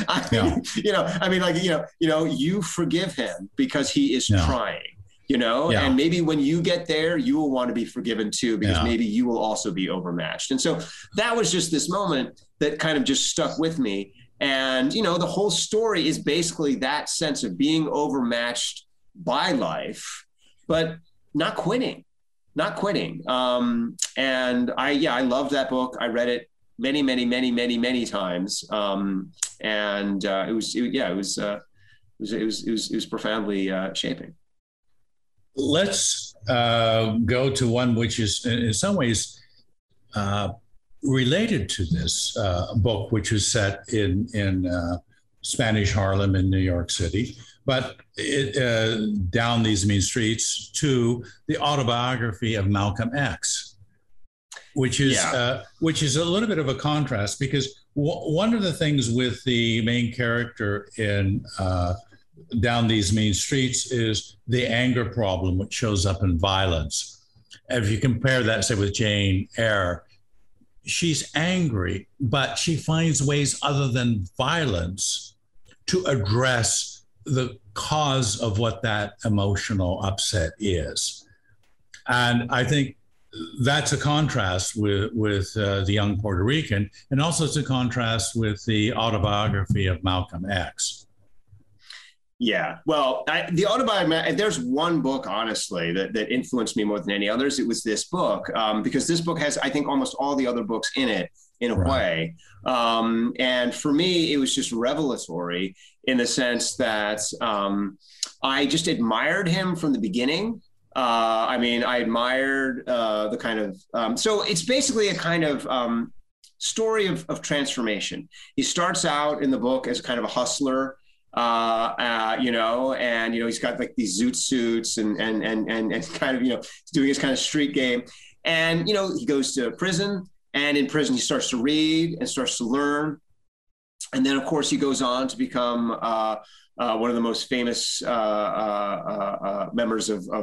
you forgive him because he is trying. And maybe when you get there, you will want to be forgiven too, because maybe you will also be overmatched. And so that was just this moment that kind of just stuck with me. And, the whole story is basically that sense of being overmatched by life, but not quitting. And I loved that book. I read it many times. It was profoundly shaping. Let's go to one which is in some ways related to this book, which was set in Spanish Harlem in New York City, but Down These Mean Streets, to the autobiography of Malcolm X, which is a little bit of a contrast, because one of the things with the main character in Down These Mean Streets is the anger problem, which shows up in violence. If you compare that, say, with Jane Eyre, she's angry, but she finds ways other than violence to address the cause of what that emotional upset is. And I think that's a contrast with the young Puerto Rican, and also it's a contrast with the autobiography of Malcolm X. Yeah, well, the autobiography, there's one book, honestly, that influenced me more than any others. It was this book, because this book has, I think, almost all the other books in it, in a way. And for me, it was just revelatory in the sense that I just admired him from the beginning. I admired the kind of, so it's basically a kind of story of transformation. He starts out in the book as kind of a hustler, he's got like these zoot suits and kind of, doing his kind of street game. And, he goes to prison, and in prison, he starts to read and starts to learn. And then, of course, he goes on to become one of the most famous members of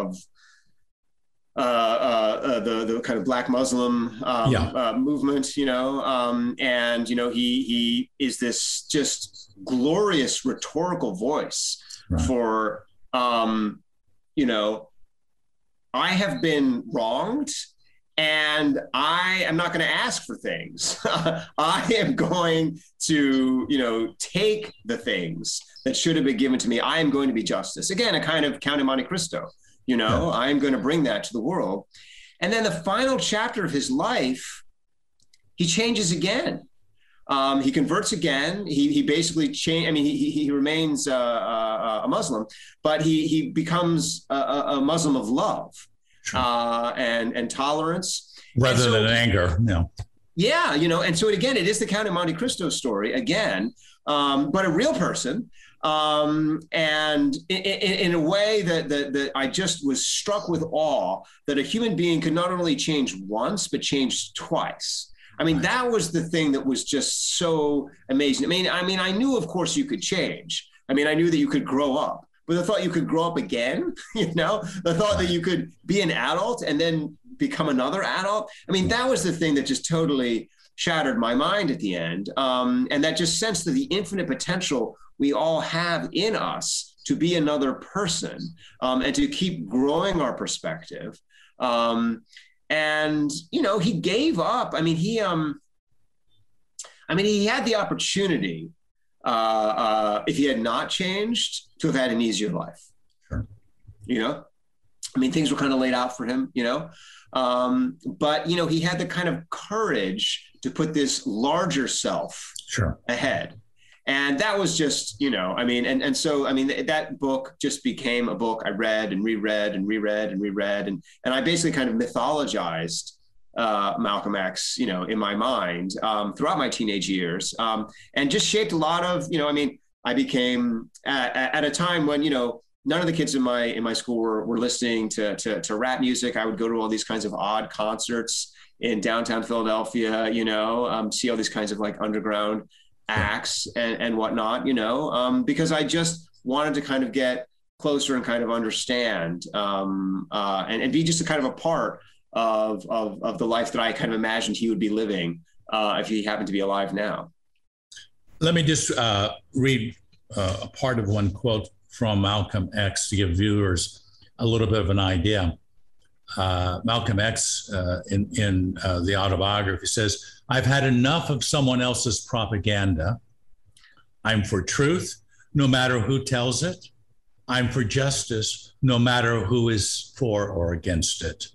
the kind of Black Muslim movement, and, he is this just glorious rhetorical voice for, I have been wronged And I am not going to ask for things. I am going to, take the things that should have been given to me. I am going to be justice. Again, a kind of Count of Monte Cristo, I am going to bring that to the world. And then the final chapter of his life, he changes again. He converts again. He basically changed. I mean, he remains a Muslim, but he becomes a Muslim of love. Sure. And tolerance. Rather than anger, no. Yeah, and so again, it is the Count of Monte Cristo story again, but a real person. And in a way that I just was struck with awe that a human being could not only change once, but change twice. I mean, that was the thing that was just so amazing. I mean, I knew, of course, you could change. I mean, I knew that you could grow up. But the thought you could grow up again, the thought that you could be an adult and then become another adult. I mean, that was the thing that just totally shattered my mind at the end. And that just sense of the infinite potential we all have in us to be another person and to keep growing our perspective. And, he gave up. I mean, he had the opportunity if he had not changed, to have had an easier life. Sure. I mean, things were kind of laid out for him, but, he had the kind of courage to put this larger self ahead. And that was just, and so that book just became a book I read and reread and reread and reread. And I basically kind of mythologized Malcolm X, in my mind throughout my teenage years, and just shaped a lot of, I became at a time when, none of the kids in my school were listening to rap music. I would go to all these kinds of odd concerts in downtown Philadelphia, see all these kinds of like underground acts and whatnot, because I just wanted to kind of get closer and kind of understand and be just a kind of a part of the life that I kind of imagined he would be living if he happened to be alive now. Let me just read a part of one quote from Malcolm X to give viewers a little bit of an idea. Malcolm X in the autobiography says, "I've had enough of someone else's propaganda. I'm for truth, no matter who tells it. I'm for justice, no matter who is for or against it."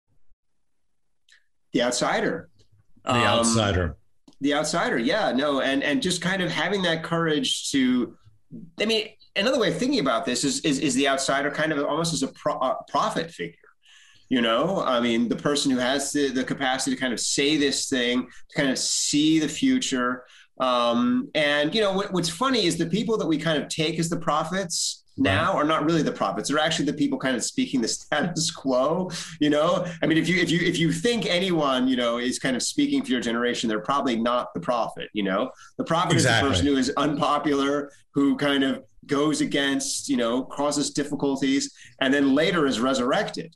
The outsider. The outsider. The outsider, yeah, no, and just kind of having that courage to, another way of thinking about this is the outsider kind of almost as a prophet figure. The person who has the capacity to kind of say this thing, to kind of see the future. And what's funny is the people that we kind of take as the prophets now are not really the prophets. They're actually the people kind of speaking the status quo. If you think anyone, is kind of speaking for your generation, they're probably not the prophet. The prophet is the person who is unpopular, who kind of goes against, causes difficulties, and then later is resurrected.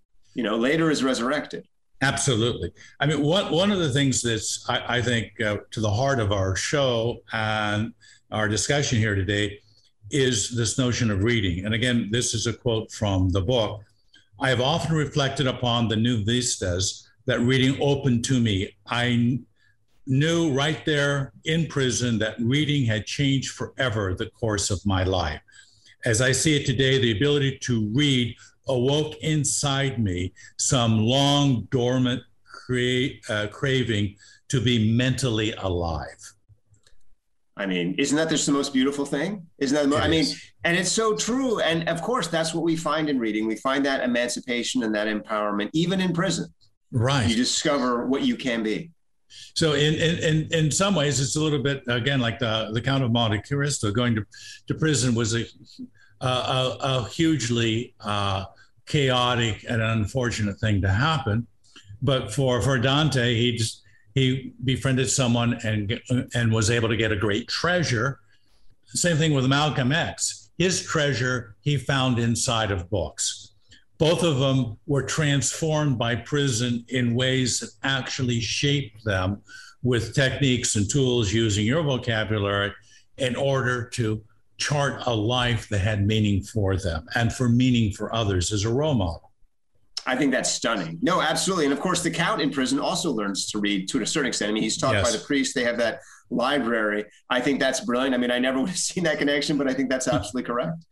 Absolutely. One of the things that's, I think, to the heart of our show and our discussion here today is this notion of reading. And again, this is a quote from the book. "I have often reflected upon the new vistas that reading opened to me. I knew right there in prison that reading had changed forever the course of my life. As I see it today, the ability to read awoke inside me some long dormant craving to be mentally alive." Isn't that just the most beautiful thing? And it's so true. And of course, that's what we find in reading. We find that emancipation and that empowerment, even in prison. Right. You discover what you can be. So in some ways, it's a little bit, again, like the Count of Monte Cristo. Going to prison was a hugely chaotic and unfortunate thing to happen. But for Dante, he befriended someone and was able to get a great treasure. Same thing with Malcolm X. His treasure he found inside of books. Both of them were transformed by prison in ways that actually shaped them with techniques and tools, using your vocabulary, in order to chart a life that had meaning for them and for meaning for others as a role model. I think that's stunning. No, absolutely. And of course, the Count in prison also learns to read to a certain extent. I mean, he's taught by the priest. They have that library. I think that's brilliant. I mean, I never would have seen that connection, but I think that's absolutely correct.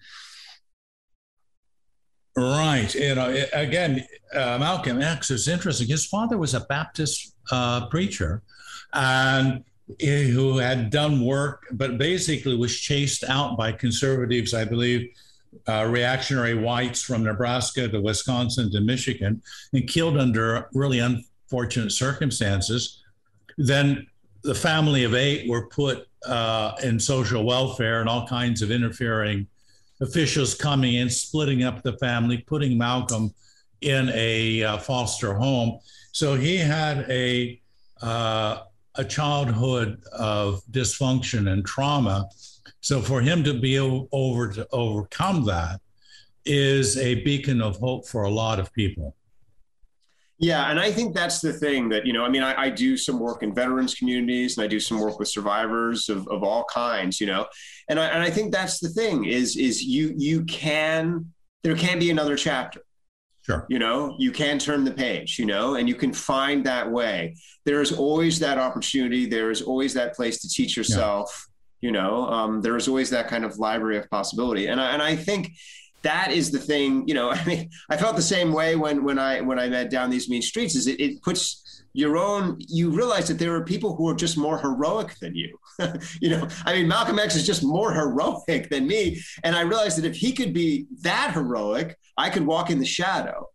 Right. Again, Malcolm X is interesting. His father was a Baptist preacher, and who had done work, but basically was chased out by conservatives, I believe, reactionary whites from Nebraska to Wisconsin to Michigan, and killed under really unfortunate circumstances. Then the family of 8 were put in social welfare, and all kinds of interfering officials coming in, splitting up the family, putting Malcolm in a foster home. So he had a childhood of dysfunction and trauma. So for him to be able to overcome that is a beacon of hope for a lot of people. Yeah, and I think that's the thing that, I mean, I do some work in veterans communities, and I do some work with survivors of all kinds, and I think that's the thing is there can be another chapter. Sure. You can turn the page, and you can find that way. There's always that opportunity. There's always that place to teach yourself, there is always that kind of library of possibility. And I think that is the thing, I mean, I felt the same way when I met Down These Mean Streets, is it puts you realize that there are people who are just more heroic than you. I mean, Malcolm X is just more heroic than me. And I realized that if he could be that heroic, I could walk in the shadow,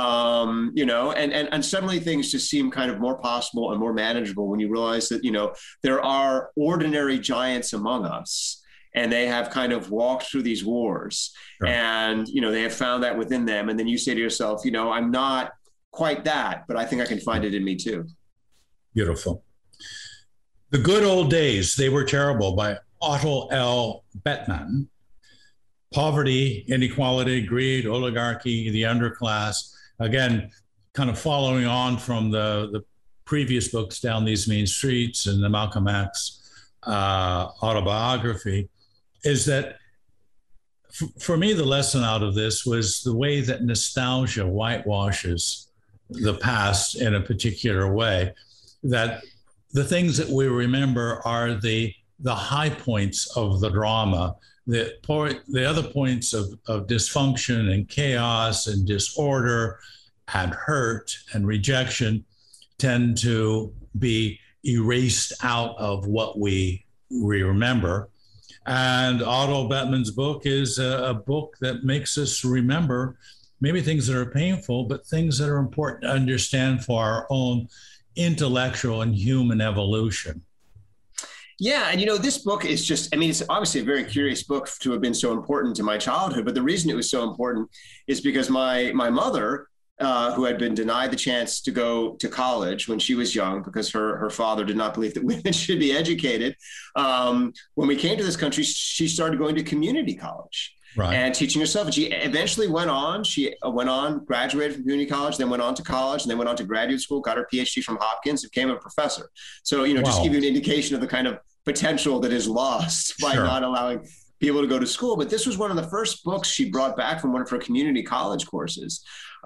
and suddenly things just seem kind of more possible and more manageable when you realize that, there are ordinary giants among us. And they have kind of walked through these wars, sure. And, they have found that within them. And then you say to yourself, I'm not quite that, but I think I can find it in me too. Beautiful. The Good Old Days, They Were Terrible by Otto L. Bettman. Poverty, inequality, greed, oligarchy, the underclass. Again, kind of following on from the previous books, Down These Mean Streets and the Malcolm X autobiography, is that for me, the lesson out of this was the way that nostalgia whitewashes the past in a particular way, that the things that we remember are the high points of the drama. The other points of dysfunction and chaos and disorder and hurt and rejection tend to be erased out of what we remember. And Otto Bettman's book is a book that makes us remember maybe things that are painful, but things that are important to understand for our own intellectual and human evolution. Yeah. And, this book is just, I mean, it's obviously a very curious book to have been so important to my childhood. But the reason it was so important is because my mother, who had been denied the chance to go to college when she was young because her father did not believe that women should be educated. When we came to this country, she started going to community college. Right. And teaching herself. And she eventually went on, graduated from community college, then went on to college, and then went on to graduate school, got her PhD from Hopkins, and became a professor. So, wow. Just to give you an indication of the kind of potential that is lost by not allowing people to go to school. But this was one of the first books she brought back from one of her community college courses.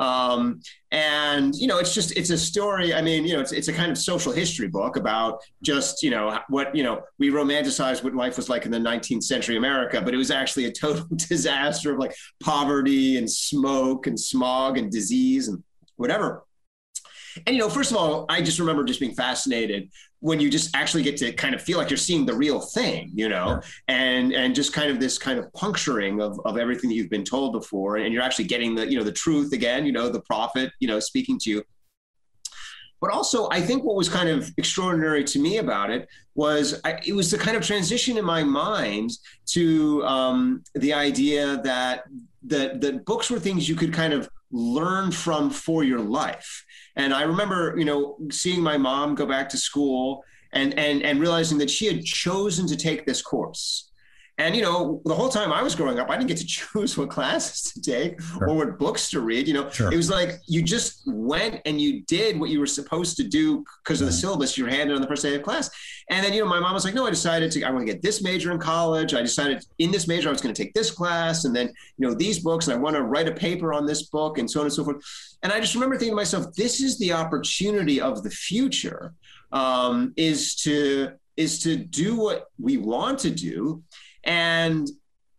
It's a story. I mean, it's a kind of social history book about just, what, we romanticize what life was like in the 19th century America, but it was actually a total disaster of like poverty and smoke and smog and disease and whatever. And, first of all, I just remember just being fascinated when you just actually get to kind of feel like you're seeing the real thing, yeah. and just kind of this kind of puncturing of everything that you've been told before. And you're actually getting the truth again, the prophet, speaking to you. But also, I think what was kind of extraordinary to me about it was it was the kind of transition in my mind to the idea that books were things you could kind of learn from for your life. And I remember, seeing my mom go back to school and realizing that she had chosen to take this course. And, the whole time I was growing up, I didn't get to choose what classes to take Sure. or what books to read. Sure. It was like you just went and you did what you were supposed to do because of the syllabus you're handed on the first day of class. And then, my mom was like, no, I want to get this major in college. I decided in this major, I was going to take this class and then, these books, and I want to write a paper on this book and so on and so forth. And I just remember thinking to myself, this is the opportunity of the future, is to do what we want to do. And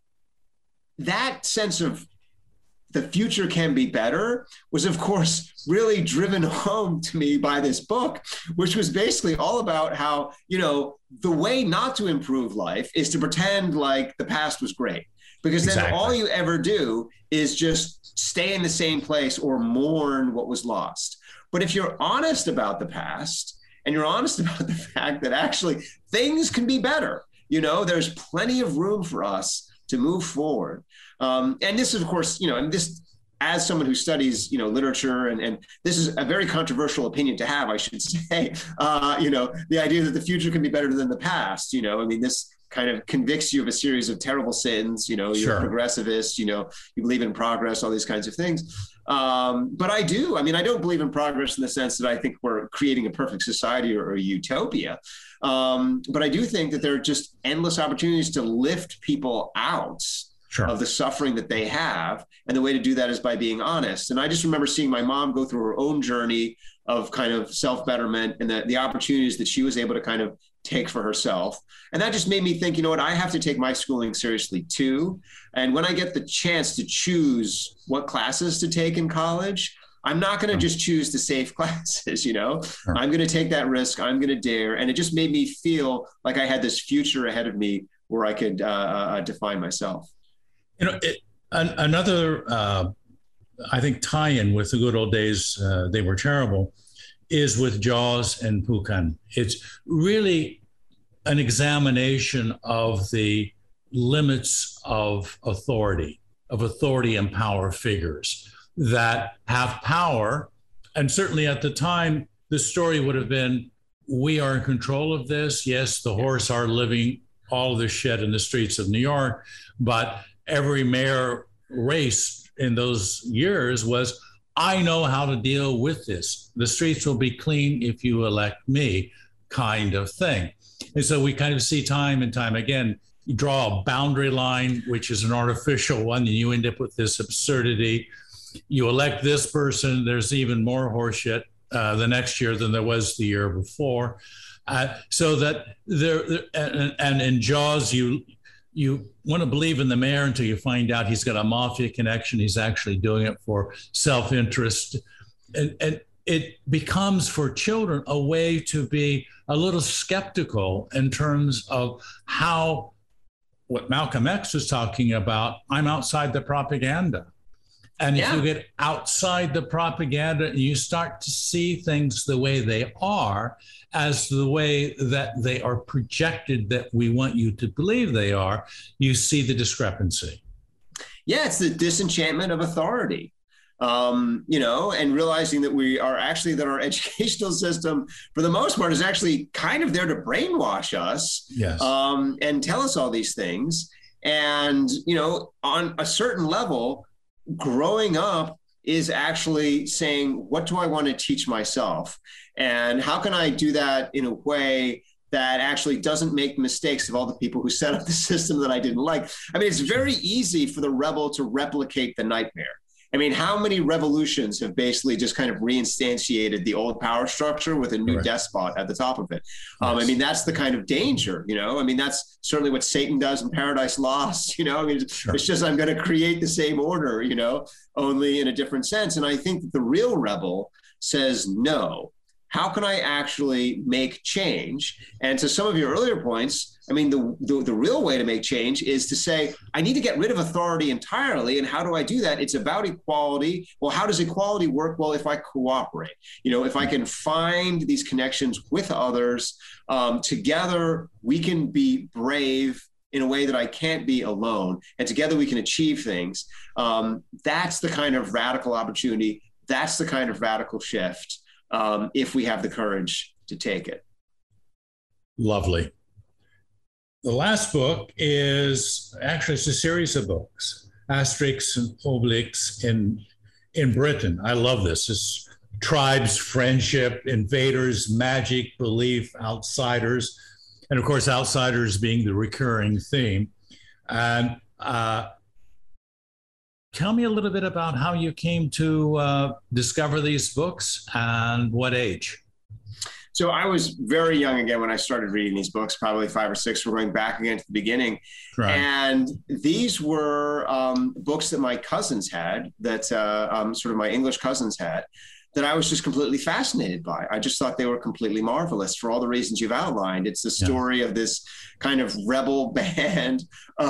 that sense of the future can be better was, of course, really driven home to me by this book, which was basically all about how, the way not to improve life is to pretend like the past was great, because then all you ever do is just stay in the same place or mourn what was lost. But if you're honest about the past and you're honest about the fact that actually things can be better, there's plenty of room for us to move forward. And this is, of course, and this, as someone who studies, literature, and this is a very controversial opinion to have, I should say, the idea that the future can be better than the past, this kind of convicts you of a series of terrible sins, you're a progressivist, you believe in progress, all these kinds of things. But I don't believe in progress in the sense that I think we're creating a perfect society or a utopia. But I do think that there are just endless opportunities to lift people out of the suffering that they have. And the way to do that is by being honest. And I just remember seeing my mom go through her own journey of kind of self-betterment and the opportunities that she was able to kind of take for herself. And that just made me think, I have to take my schooling seriously too. And when I get the chance to choose what classes to take in college, I'm not going to just choose the safe classes, I'm going to take that risk. I'm going to dare. And it just made me feel like I had this future ahead of me where I could define myself. Another, I think, tie-in with the good old days, they were terrible, is with Jaws and Pookan. It's really an examination of the limits of authority and power figures that have power. And certainly at the time, the story would have been, we are in control of this. Yes, the horse are living all of this shit in the streets of New York, but every mayor race in those years was, I know how to deal with this. The streets will be clean if you elect me, kind of thing. And so we kind of see time and time again, you draw a boundary line, which is an artificial one, and you end up with this absurdity. You elect this person, there's even more horseshit the next year than there was the year before. So that and in Jaws, you want to believe in the mayor until you find out he's got a mafia connection. He's actually doing it for self-interest. And it becomes for children a way to be a little skeptical in terms of how, what Malcolm X was talking about, I'm outside the propaganda. And if you get outside the propaganda and you start to see things the way they are, as the way that they are projected that we want you to believe they are, you see the discrepancy. Yeah, it's the disenchantment of authority, and realizing that we are actually, that our educational system, for the most part, is actually kind of there to brainwash us, and tell us all these things. And, on a certain level, growing up is actually saying, what do I want to teach myself? And how can I do that in a way that actually doesn't make mistakes of all the people who set up the system that I didn't like? I mean, it's very easy for the rebel to replicate the nightmare. I mean, how many revolutions have basically just kind of reinstantiated the old power structure with a new despot at the top of it? I mean, that's the kind of danger, I mean, that's certainly what Satan does in Paradise Lost, I mean, it's just, I'm going to create the same order, only in a different sense. And I think that the real rebel says, no, how can I actually make change? And to some of your earlier points, I mean, the real way to make change is to say, I need to get rid of authority entirely. And how do I do that? It's about equality. Well, how does equality work? Well, if I cooperate, if I can find these connections with others, together we can be brave in a way that I can't be alone. And together we can achieve things. That's the kind of radical opportunity. That's the kind of radical shift, if we have the courage to take it. Lovely. The last book is actually it's a series of books, Asterix and Obelix in Britain. I love this. It's tribes, friendship, invaders, magic, belief, outsiders, and of course, outsiders being the recurring theme. And tell me a little bit about how you came to discover these books and what age. So I was very young again when I started reading these books, probably 5 or 6. We're going back again to the beginning. Right. And these were books that my cousins had, that sort of my English cousins had, that I was just completely fascinated by. I just thought they were completely marvelous for all the reasons you've outlined. It's the story of this kind of rebel band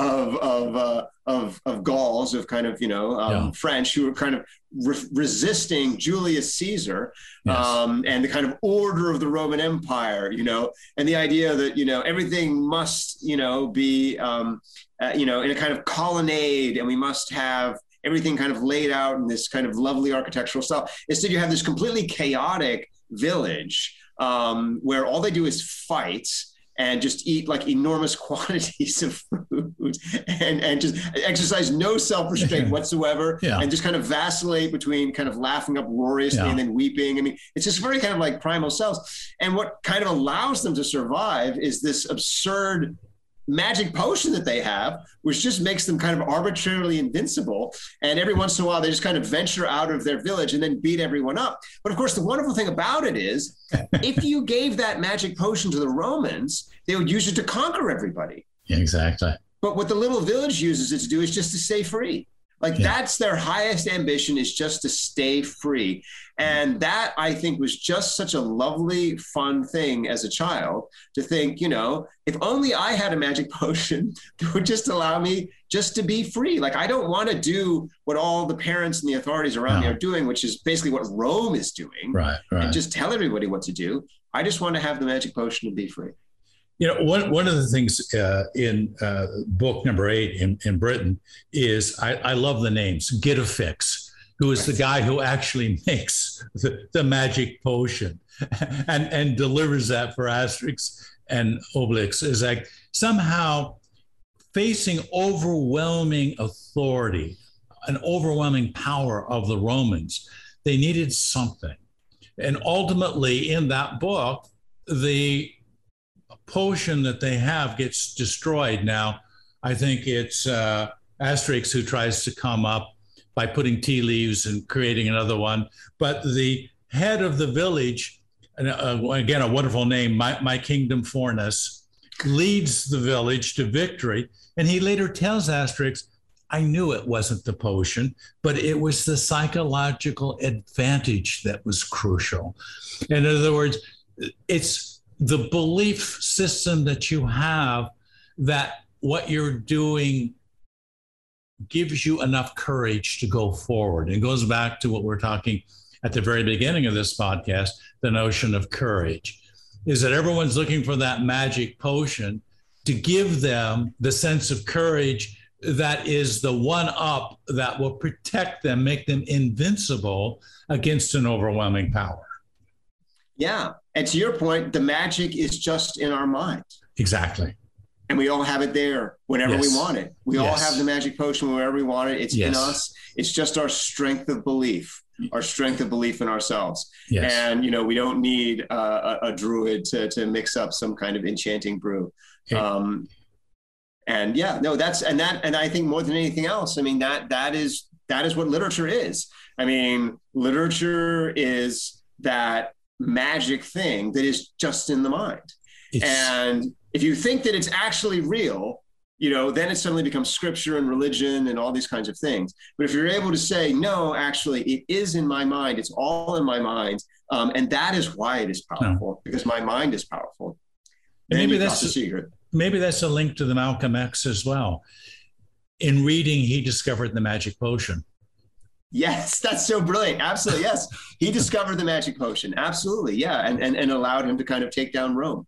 of Gauls, of kind of, French, who were kind of resisting Julius Caesar, and the kind of order of the Roman Empire, and the idea that, everything must, be, in a kind of colonnade, and we must have everything kind of laid out in this kind of lovely architectural style. Instead, you have this completely chaotic village where all they do is fight and just eat like enormous quantities of food and just exercise no self-restraint whatsoever, and just kind of vacillate between kind of laughing uproariously and then weeping. I mean, it's just very kind of like primal selves. And what kind of allows them to survive is this absurd magic potion that they have, which just makes them kind of arbitrarily invincible. And every once in a while, they just kind of venture out of their village and then beat everyone up. But of course, the wonderful thing about it is, if you gave that magic potion to the Romans, they would use it to conquer everybody. Exactly. But what the little village uses it to do is just to stay free. That's their highest ambition, is just to stay free. And that, I think, was just such a lovely, fun thing as a child to think, if only I had a magic potion that would just allow me just to be free. Like, I don't want to do what all the parents and the authorities around me are doing, which is basically what Rome is doing, and just tell everybody what to do. I just want to have the magic potion and be free. One of the things in book number 8 in Britain is I love the names. Gittifix, who is the guy who actually makes the magic potion and delivers that for Asterix and Obelix, is like somehow facing overwhelming authority, an overwhelming power of the Romans. They needed something. And ultimately in that book, the potion that they have gets destroyed. Now, I think it's Asterix who tries to come up by putting tea leaves and creating another one. But the head of the village, again, a wonderful name, My Kingdom Fornus, leads the village to victory. And he later tells Asterix, I knew it wasn't the potion, but it was the psychological advantage that was crucial. In other words, it's the belief system that you have that what you're doing gives you enough courage to go forward. It goes back to what we're talking at the very beginning of this podcast, the notion of courage, is that everyone's looking for that magic potion to give them the sense of courage that is the one up that will protect them, make them invincible against an overwhelming power. Yeah. And to your point, the magic is just in our mind. Exactly. And we all have it there whenever we want it. We all have the magic potion wherever we want it. It's in us. It's just our strength of belief, in ourselves. Yes. And, we don't need a druid to mix up some kind of enchanting brew. Okay. And I think more than anything else, I mean, that is what literature is. I mean, literature is that magic thing that is just in the mind. And if you think that it's actually real, then it suddenly becomes scripture and religion and all these kinds of things. But if you're able to say, no, actually, it is in my mind, it's all in my mind, and that is why it is powerful, because my mind is powerful. Maybe that's the secret. Maybe that's a link to the Malcolm X as well. In reading, he discovered the magic potion. Yes, that's so brilliant. Absolutely. Yes. He discovered the magic potion. Absolutely. Yeah. And allowed him to kind of take down Rome.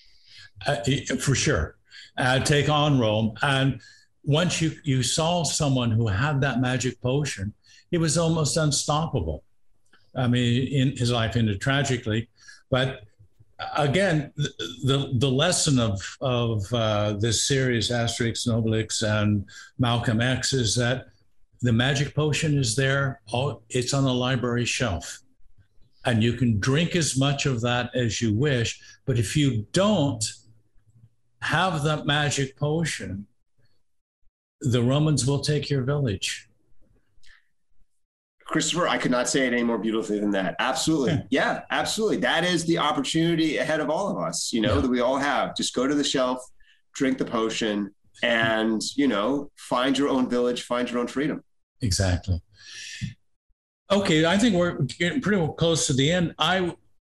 For sure. Take on Rome. And once you saw someone who had that magic potion, he was almost unstoppable. I mean, his life ended tragically, but again, the lesson of this series, Asterix and Obelix and Malcolm X, is that the magic potion is there. It's on the library shelf. And you can drink as much of that as you wish. But if you don't have that magic potion, the Romans will take your village. Christopher, I could not say it any more beautifully than that. Absolutely. Yeah, absolutely. That is the opportunity ahead of all of us, that we all have. Just go to the shelf, drink the potion, and, find your own village, find your own freedom. Exactly. Okay, I think we're getting pretty close to the end. I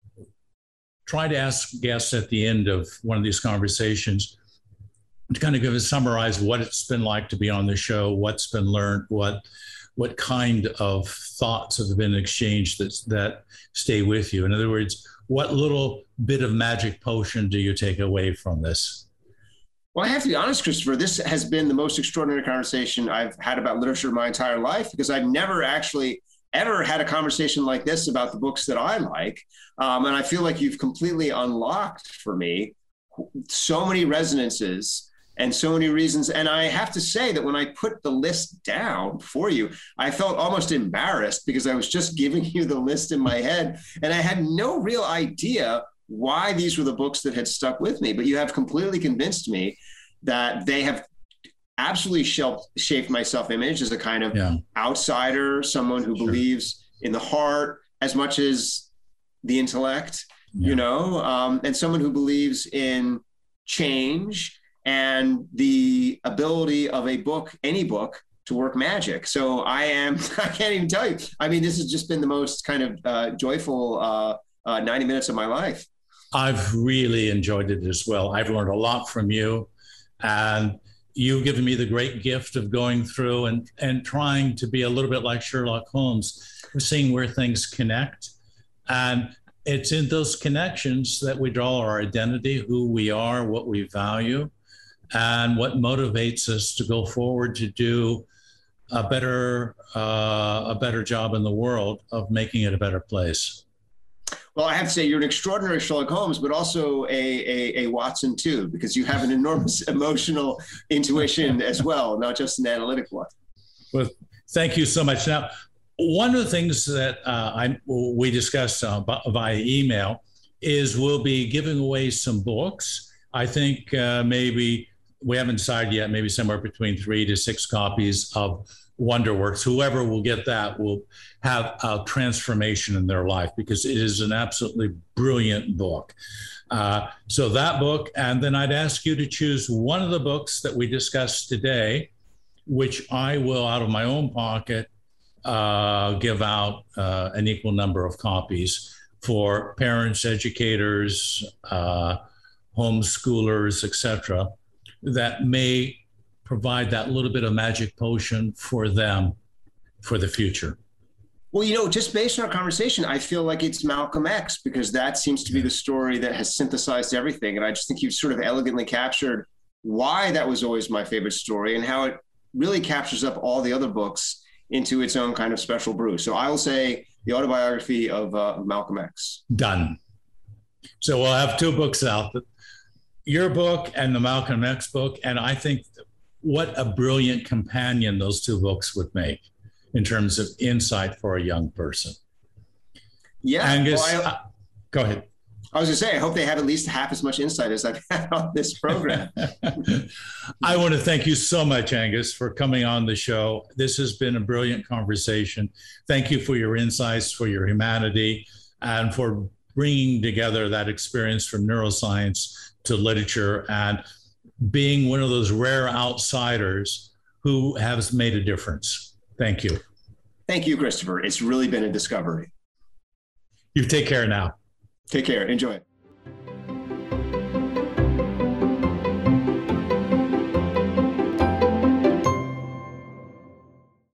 try to ask guests at the end of one of these conversations to kind of summarize what it's been like to be on the show, what's been learned, what kind of thoughts have been exchanged that stay with you. In other words, what little bit of magic potion do you take away from this? Well, I have to be honest, Christopher, this has been the most extraordinary conversation I've had about literature my entire life, because I've never actually ever had a conversation like this about the books that I like. And I feel like you've completely unlocked for me so many resonances and so many reasons. And I have to say that when I put the list down for you, I felt almost embarrassed because I was just giving you the list in my head and I had no real idea why these were the books that had stuck with me. But you have completely convinced me that they have absolutely shaped my self-image as a kind of outsider, someone who believes in the heart as much as the intellect, and someone who believes in change and the ability of a book, any book, to work magic. So I can't even tell you. I mean, this has just been the most kind of joyful 90 minutes of my life. I've really enjoyed it as well. I've learned a lot from you, and you've given me the great gift of going through and trying to be a little bit like Sherlock Holmes, seeing where things connect. And it's in those connections that we draw our identity, who we are, what we value, and what motivates us to go forward to do a better job in the world of making it a better place. Well, I have to say you're an extraordinary Sherlock Holmes, but also a Watson too, because you have an enormous emotional intuition as well, not just an analytic one. Well, thank you so much. Now, one of the things that we discussed via email is we'll be giving away some books. I think maybe we haven't decided yet, maybe somewhere between 3 to 6 copies of Wonderworks. Whoever will get that will have a transformation in their life, because it is an absolutely brilliant book. So that book, and then I'd ask you to choose one of the books that we discussed today, which I will, out of my own pocket, give out an equal number of copies for parents, educators, homeschoolers, etc., that may provide that little bit of magic potion for them for the future. Well, just based on our conversation, I feel like it's Malcolm X, because that seems to be the story that has synthesized everything. And I just think you've sort of elegantly captured why that was always my favorite story and how it really captures up all the other books into its own kind of special brew. So I will say the autobiography of Malcolm X. Done. So we'll have 2 books out, your book and the Malcolm X book. And I think what a brilliant companion those 2 books would make in terms of insight for a young person. Yeah. Angus, go ahead. I was going to say, I hope they have at least half as much insight as I've had on this program. I want to thank you so much, Angus, for coming on the show. This has been a brilliant conversation. Thank you for your insights, for your humanity, and for bringing together that experience from neuroscience to literature and being one of those rare outsiders who has made a difference. Thank you. Thank you, Christopher. It's really been a discovery. You take care now. Take care. Enjoy it.